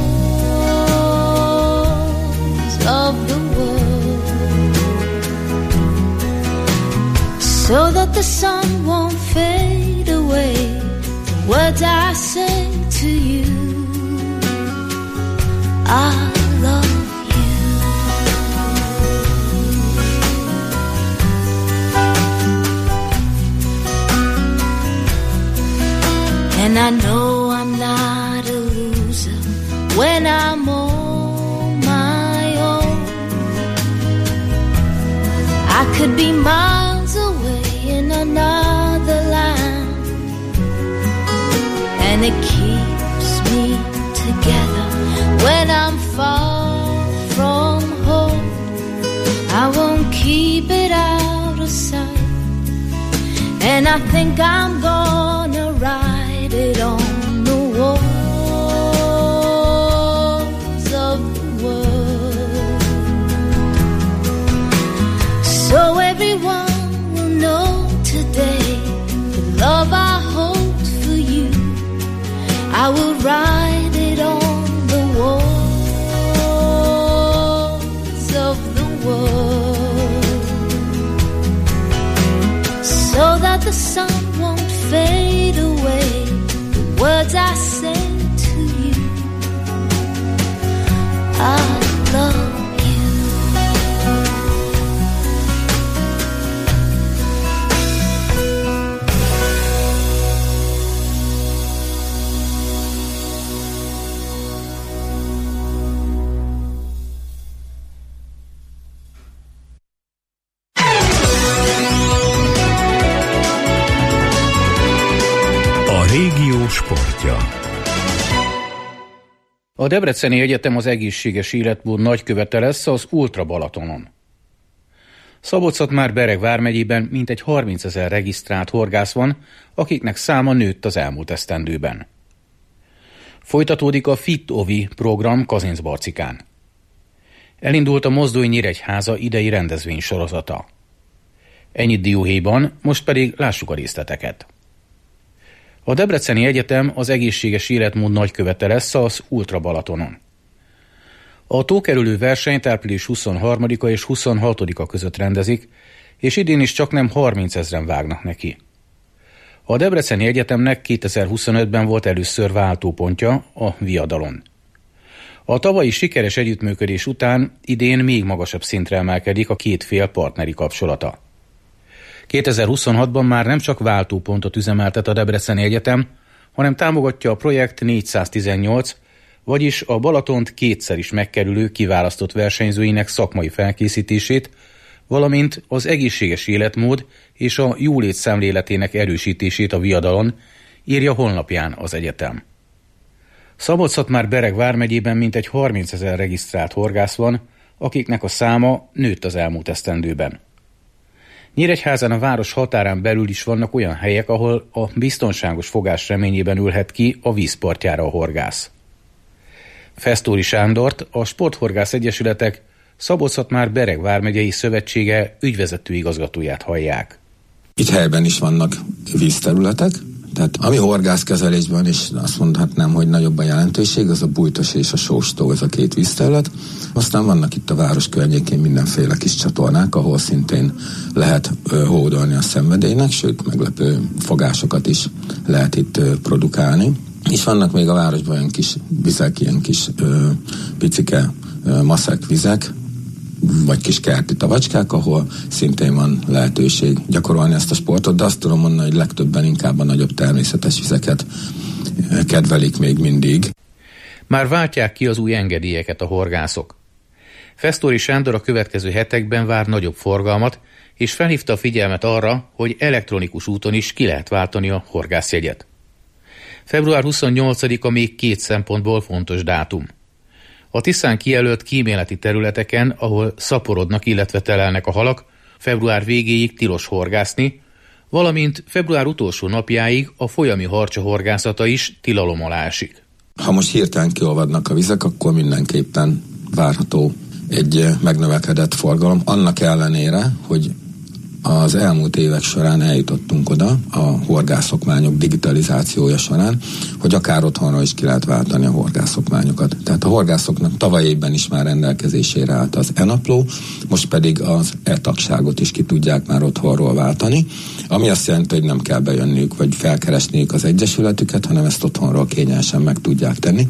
walls of the world, so that the sun won't fade away. Words I say to you, I love you. And I know I'm not a loser when I'm on my own. I could be miles away in another land, and it keeps me together when I'm far from home. I won't keep it out of sight, and I think I'm gonna write it on the walls of the world, so everyone will know today the love I hold for you. I will write it on the walls of the world, so that the sun won't fade away. The words I say to you, I love you. Régió sportja. A Debreceni Egyetem az egészséges életmód nagykövete lesz az Ultra Balatonon. Szabolcs-Szatmár-Bereg vármegyében mintegy 30 000 regisztrált horgász van, akiknek száma nőtt az elmúlt esztendőben. Folytatódik a Fit Ovi program Kazincbarcikán. Elindult a Mozdony-Nyíregyháza idei rendezvénysorozata. Ennyit dióhéjban, most pedig lássuk a részleteket. A Debreceni Egyetem az egészséges életmód nagykövete lesz az Ultra Balatonon. A tókerülő versenyt április 23-a és 26-a között rendezik, és idén is csaknem 30 000-en vágnak neki. A Debreceni Egyetemnek 2025-ben volt először váltópontja, a viadalon. A tavalyi sikeres együttműködés után idén még magasabb szintre emelkedik a két fél partneri kapcsolata. 2026-ban már nem csak váltópontot üzemeltet a Debreceni Egyetem, hanem támogatja a projekt 418, vagyis a Balatont kétszer is megkerülő kiválasztott versenyzőinek szakmai felkészítését, valamint az egészséges életmód és a jólét szemléletének erősítését a viadalon, írja honlapján az egyetem. Szabolcs-Szatmár-Bereg vármegyében mintegy 30 000 regisztrált horgász van, akiknek a száma nőtt az elmúlt esztendőben. Nyíregyházán a város határán belül is vannak olyan helyek, ahol a biztonságos fogás reményében ülhet ki a vízpartjára a horgász. Festóri Sándort, a Sporthorgász Egyesületek Szabolcs-Szatmár-Bereg vármegyei szövetsége ügyvezető igazgatóját hallják. Itt helyben is vannak vízterületek, tehát ami horgászkezelésben is azt mondhatnám, hogy nagyobb a jelentőség, az a Bújtos és a Sóstó, ez a két vízterület. Aztán vannak itt a város környékén mindenféle kis csatornák, ahol szintén lehet hódolni a szenvedélynek, sőt meglepő fogásokat is lehet itt produkálni. És vannak még a városban olyan kis vizek, ilyen kis picike maszek vizek, vagy kis kerti tavacskák, ahol szintén van lehetőség gyakorolni ezt a sportot, de azt tudom mondani, hogy legtöbben inkább a nagyobb természetes vizeket kedvelik még mindig. Már váltják ki az új engedélyeket a horgászok. Festóri Sándor a következő hetekben vár nagyobb forgalmat, és felhívta a figyelmet arra, hogy elektronikus úton is ki lehet váltani a horgászjegyet. Február 28-a még két szempontból fontos dátum. A Tiszán kijelölt kíméleti területeken, ahol szaporodnak, illetve telelnek a halak, február végéig tilos horgászni, valamint február utolsó napjáig a folyami harcsa horgászata is tilalom alá esik. Ha most hirtelen kiolvadnak a vizek, akkor mindenképpen várható egy megnövekedett forgalom, annak ellenére, hogy az elmúlt évek során eljutottunk oda a horgászokmányok digitalizációja során, hogy akár otthonról is ki lehet váltani a horgászokmányokat. Tehát a horgászoknak tavaly évben is már rendelkezésére állt az e-napló, most pedig az e-tagságot is ki tudják már otthonról váltani, ami azt jelenti, hogy nem kell bejönniük, vagy felkeresniük az egyesületüket, hanem ezt otthonról kényelmesen meg tudják tenni.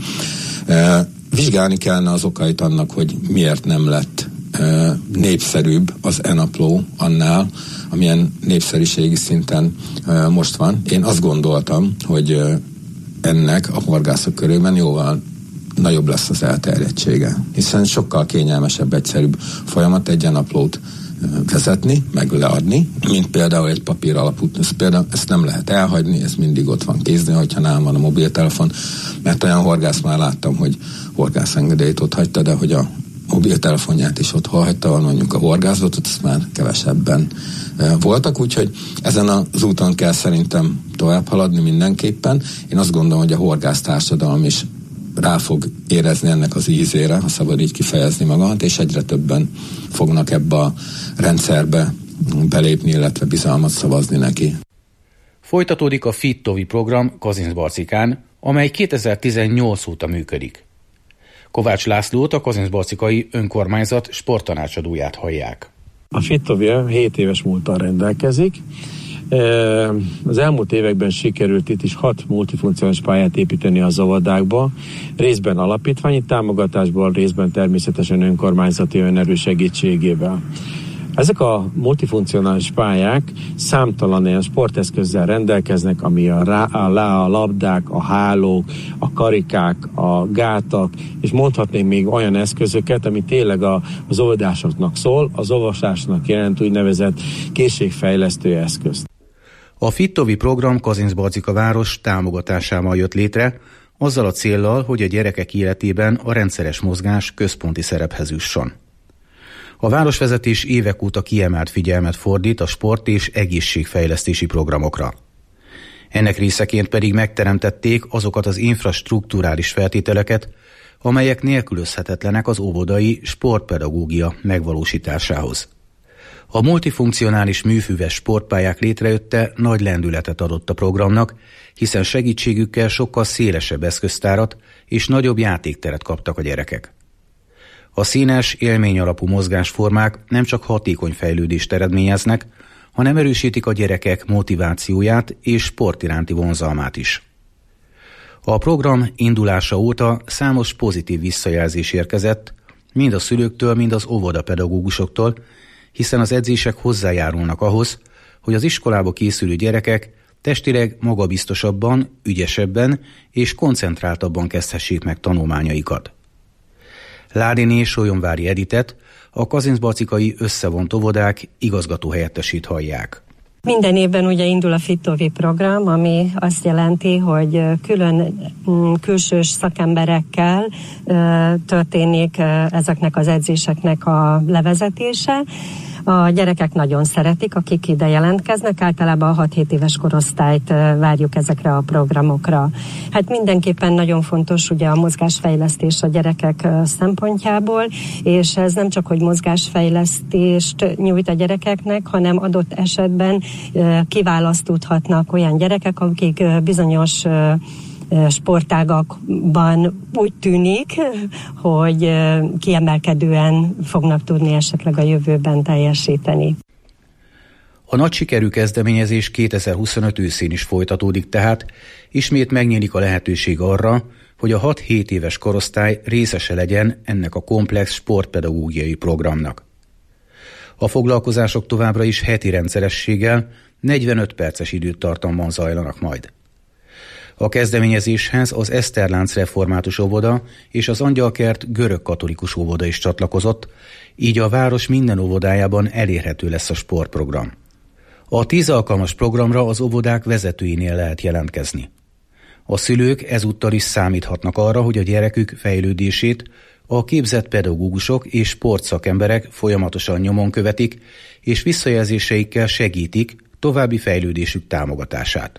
Vizsgálni kellene az okait annak, hogy miért nem lett népszerűbb az e-napló annál, amilyen népszerűségi szinten most van. Én azt gondoltam, hogy ennek a horgászok körében jóval nagyobb lesz az elterjedtsége, hiszen sokkal kényelmesebb, egyszerűbb folyamat egy e-naplót vezetni, meg leadni, mint például egy papír alapú. Ezt nem lehet elhagyni, ez mindig ott van kéznél, hogyha nálam van a mobiltelefon, mert olyan horgász már láttam, hogy horgászengedélyt ott hagyta, de hogy a mobiltelefonját is ott hagyta, mondjuk a horgászatot, azt már kevesebben voltak, úgyhogy ezen az úton kell szerintem tovább haladni mindenképpen. Én azt gondolom, hogy a horgásztársadalom is rá fog érezni ennek az ízére, ha szabad így kifejezni magamat, és egyre többen fognak ebbe a rendszerbe belépni, illetve bizalmat szavazni neki. Folytatódik a Fit-Tovi program Kazincbarcikán, amely 2018 óta működik. Kovács Lászlót, a kazincbarcikai önkormányzat sporttanácsadóját hallják. A Fit-Tovi 7 éves múlttal rendelkezik. Az elmúlt években sikerült itt is 6 multifunkcionális pályát építeni az óvodákba, részben alapítványi támogatásból, részben természetesen önkormányzati önerő segítségével. Ezek a multifunkcionális pályák számtalan ilyen sporteszközzel rendelkeznek, ami a labdák, a hálók, a karikák, a gátak, és mondhatnék még olyan eszközöket, ami tényleg az óvodásoknak szól, az olvasásnak jelent úgynevezett készségfejlesztő eszközt. A Fit-Tovi program Kazincbarcika város támogatásával jött létre, azzal a céllal, hogy a gyerekek életében a rendszeres mozgás központi szerephez jusson. A városvezetés évek óta kiemelt figyelmet fordít a sport- és egészségfejlesztési programokra. Ennek részeként pedig megteremtették azokat az infrastrukturális feltételeket, amelyek nélkülözhetetlenek az óvodai sportpedagógia megvalósításához. A multifunkcionális műfüves sportpályák létrejötte nagy lendületet adott a programnak, hiszen segítségükkel sokkal szélesebb eszköztárat és nagyobb játékteret kaptak a gyerekek. A színes, élményalapú mozgásformák nem csak hatékony fejlődést eredményeznek, hanem erősítik a gyerekek motivációját és sport iránti vonzalmát is. A program indulása óta számos pozitív visszajelzés érkezett, mind a szülőktől, mind az óvodapedagógusoktól, hiszen az edzések hozzájárulnak ahhoz, hogy az iskolába készülő gyerekek testileg magabiztosabban, ügyesebben és koncentráltabban kezdhessék meg tanulmányaikat. Ládiné Solyomvári Editet, A kazincbarcikai összevont óvodák igazgatóhelyettesét hallják. Minden évben ugye indul a Fit-Ovi program, ami azt jelenti, hogy külön külsős szakemberekkel történik ezeknek az edzéseknek a levezetése. A gyerekek nagyon szeretik, akik ide jelentkeznek, általában a 6-7 éves korosztályt várjuk ezekre a programokra. Hát mindenképpen nagyon fontos ugye a mozgásfejlesztés a gyerekek szempontjából, és ez nem csak, hogy mozgásfejlesztést nyújt a gyerekeknek, hanem adott esetben kiválaszthatnak olyan gyerekek, akik bizonyos sportágakban úgy tűnik, hogy kiemelkedően fognak tudni esetleg a jövőben teljesíteni. A nagy sikerű kezdeményezés 2025 őszén is folytatódik, tehát ismét megnyílik a lehetőség arra, hogy a 6-7 éves korosztály részese legyen ennek a komplex sportpedagógiai programnak. A foglalkozások továbbra is heti rendszerességgel 45 perces időtartamban zajlanak majd. A kezdeményezéshez az Eszterlánc református óvoda és az Angyalkert görög-katolikus óvoda is csatlakozott, így a város minden óvodájában elérhető lesz a sportprogram. A 10 alkalmas programra az óvodák vezetőinél lehet jelentkezni. A szülők ezúttal is számíthatnak arra, hogy a gyerekük fejlődését a képzett pedagógusok és sportszakemberek folyamatosan nyomon követik, és visszajelzéseikkel segítik további fejlődésük támogatását.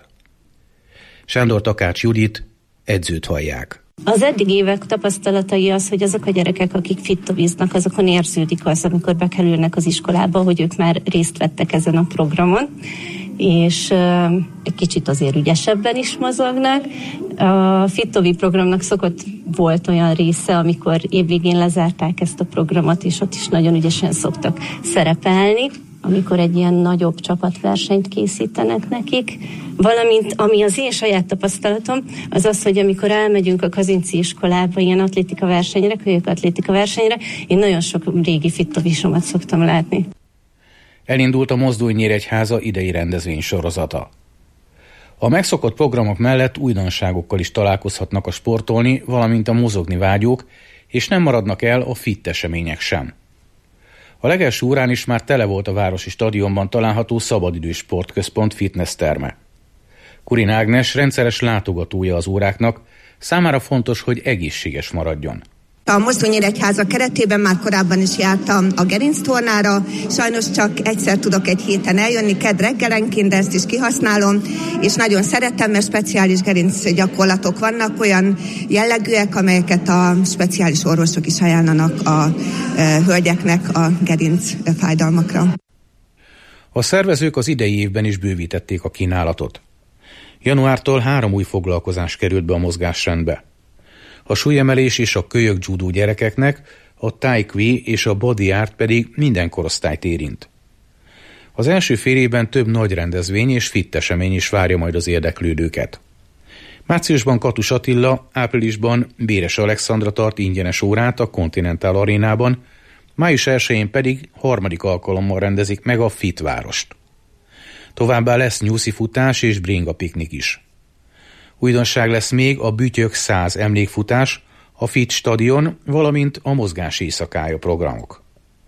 Sándor Takács Judit, edzőt hallják. Az eddig évek tapasztalatai az, hogy azok a gyerekek, akik fit-oviznak, azokon érződik az, amikor bekerülnek az iskolába, hogy ők már részt vettek ezen a programon, és egy kicsit azért ügyesebben is mozognak. A Fit-Ovi programnak volt olyan része, amikor évvégén lezárták ezt a programot, és ott is nagyon ügyesen szoktak szerepelni, amikor egy ilyen nagyobb csapatversenyt készítenek nekik. Valamint, ami az én saját tapasztalatom, az az, hogy amikor elmegyünk a kazinci iskolába ilyen atlétika versenyre, kölyök atlétika versenyre, én nagyon sok régi fit-ovisomat szoktam látni. Elindult a Mozdulj Nyíregyháza idei rendezvény sorozata. A megszokott programok mellett újdonságokkal is találkozhatnak a sportolni, valamint a mozogni vágyók, és nem maradnak el a fit események sem. A legelső órán is már tele volt a városi stadionban található szabadidős sportközpont fitness terme. Kurin Ágnes rendszeres látogatója az óráknak, számára fontos, hogy egészséges maradjon. A Mozdulj Nyíregyháza keretében már korábban is jártam a gerinctornára, sajnos csak egyszer tudok egy héten eljönni, kedd reggelenként, de ezt is kihasználom, és nagyon szeretem, mert speciális gerinc gyakorlatok vannak, olyan jellegűek, amelyeket a speciális orvosok is ajánlanak a hölgyeknek a gerinc fájdalmakra. A szervezők az idei évben is bővítették a kínálatot. Januártól 3 új foglalkozás került be a mozgásrendbe. A súlyemelés és a kölyök judó gyerekeknek, a tai chi és a body art pedig minden korosztályt érint. Az első fél évben több nagy rendezvény és fit esemény is várja majd az érdeklődőket. Márciusban Katus Attila, áprilisban Béres Alexandra tart ingyenes órát a Continental Arénában, május 1-én pedig harmadik alkalommal rendezik meg a Fit várost. Továbbá lesz nyuszi futás és bringa piknik is. Újdonság lesz még a Bütyök 100 emlékfutás, a Fit stadion, valamint a mozgás éjszakája programok.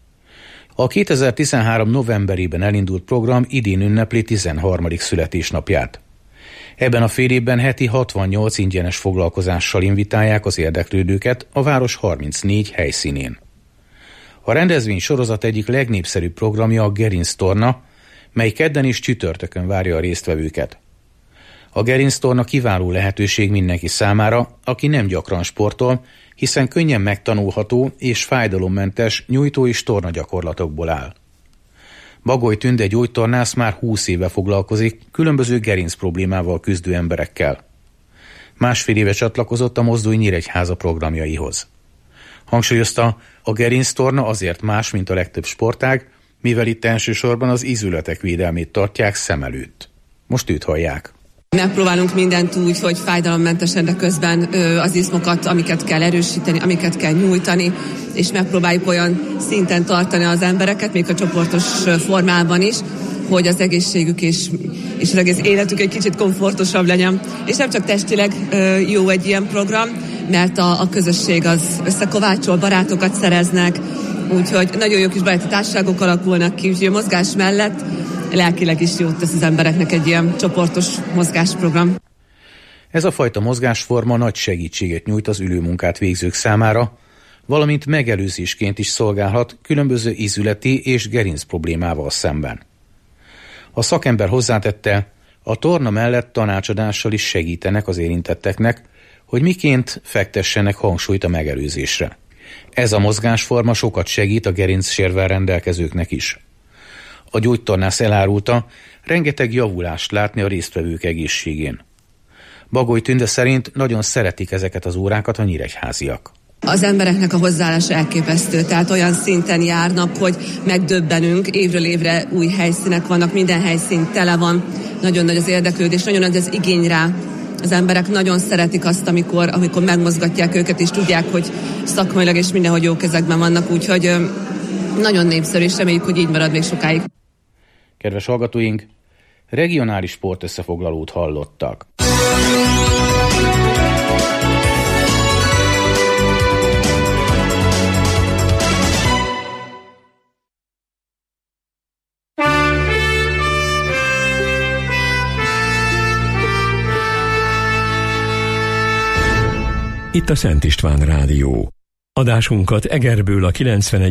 A 2013. novemberében elindult program idén ünnepli 13. születésnapját. Ebben a fél évben heti 68 ingyenes foglalkozással invitálják az érdeklődőket a város 34 helyszínén. A rendezvény sorozat egyik legnépszerűbb programja a gerinctorna, mely kedden és csütörtökön várja a résztvevőket. A gerinctorna kiváló lehetőség mindenki számára, aki nem gyakran sportol, hiszen könnyen megtanulható és fájdalommentes nyújtó és tornagyakorlatokból áll. Bagoly Tünde gyógytornász már 20 éve foglalkozik különböző gerinc problémával küzdő emberekkel. Másfél éve csatlakozott a Mozdulj Nyíregyháza programjaihoz. Hangsúlyozta, a gerinctorna azért más, mint a legtöbb sportág, mivel itt elsősorban az ízületek védelmét tartják szem előtt. Most őt hallják. Megpróbálunk mindent úgy, hogy fájdalommentesen, de közben az izmokat, amiket kell erősíteni, amiket kell nyújtani, és megpróbáljuk olyan szinten tartani az embereket, még a csoportos formában is, hogy az egészségük és az egész életük egy kicsit komfortosabb legyen. És nem csak testileg jó egy ilyen program, mert a közösség az összekovácsol, barátokat szereznek, úgyhogy nagyon jó kis baráti társaságok alakulnak ki, úgyhogy a mozgás mellett lelkileg is jót tesz az embereknek egy ilyen csoportos mozgásprogram. Ez a fajta mozgásforma nagy segítséget nyújt az ülőmunkát végzők számára, valamint megelőzésként is szolgálhat különböző ízületi és gerinc problémával szemben. A szakember hozzátette, a torna mellett tanácsadással is segítenek az érintetteknek, hogy miként fektessenek hangsúlyt a megelőzésre. Ez a mozgásforma sokat segít a gerincsérvel rendelkezőknek is. A gyógytornász elárulta, rengeteg javulást látni a résztvevők egészségén. Bagoly Tünde szerint nagyon szeretik ezeket az órákat a nyíregyháziak. Az embereknek a hozzáállása elképesztő, tehát olyan szinten járnak, hogy megdöbbenünk, évről évre új helyszínek vannak, minden helyszín tele van, nagyon nagy az érdeklődés, nagyon nagy az igény rá. Az emberek nagyon szeretik azt, amikor megmozgatják őket, és tudják, hogy szakmailag és mindenhogy jó kezekben vannak, úgyhogy nagyon népszerű, és reméljük, hogy így marad még sokáig. Kedves hallgatóink, regionális sportösszefoglalót hallottak. Itt a Szent István Rádió. Adásunkat Egerből a 91